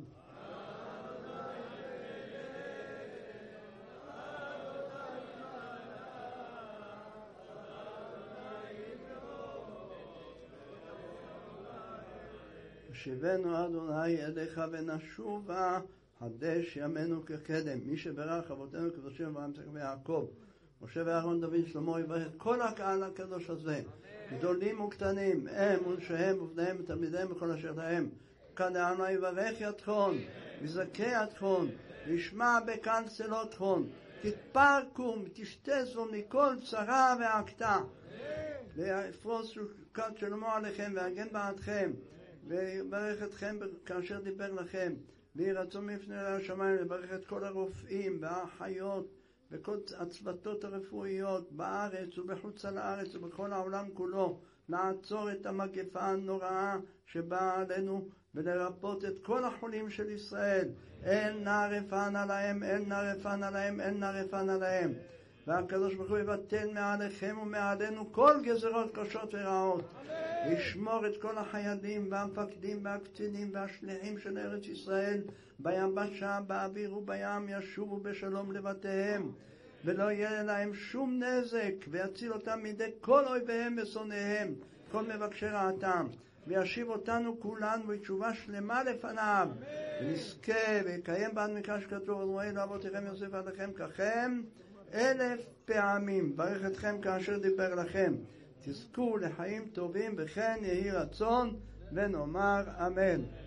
S1: שיבנו אדוני אליך ונשובה, חדש ימינו כקדם. מי שברך אבותינו קדושים אברהם יצחק ויעקב, משה ואהרון דוד שלמה, יברך את כל הקהל הקדוש הזה, גדולים וקטנים, הם ונשיהם ובניהם ותלמידיהם וכל אשר להם. כדאנו יברך ידכון וזכה ידכון, וישמע בקל צלותכון, תתפרקו ותשתזו מכל צרה ועקתה, ויפרוס שוקת שלמה עליכם ויגן בעדכם, ויברך אתכם כאשר דיבר לכם, ויהי רצון מפני השמיים לברך את כל הרופאים והאחיות וכל הצוותות הרפואיות בארץ ובחוץ על הארץ ובכל העולם כולו, לעצור את המגפה הנוראה שבאה עלינו ולרפות את כל החולים של ישראל. אין נא רפאן עליהם, אין נא רפאן עליהם, אין נא רפאן עליהם. והקדוש ברוך הוא יבטל מעליכם ומעלינו כל גזרות קשות ורעות, וישמור את כל החיילים והמפקדים והקצינים והשליחים של ארץ ישראל ביבשה, באוויר ובים, ישובו בשלום לבתיהם, ולא יהיה להם שום נזק, ויציל אותם מידי כל אויביהם ושונאיהם, כל מבקשי רעתם, וישיב אותנו כולנו בתשובה שלמה לפניו, ונזכה ויקיים בעד מקרא שכתוב, רואה לאבותיכם יוסף עליכם ככם 1000 פעמים. ברך אתכם כאשר דיבר לכם, תזכו לחיים טובים, וכן יהי רצון ונאמר אמן.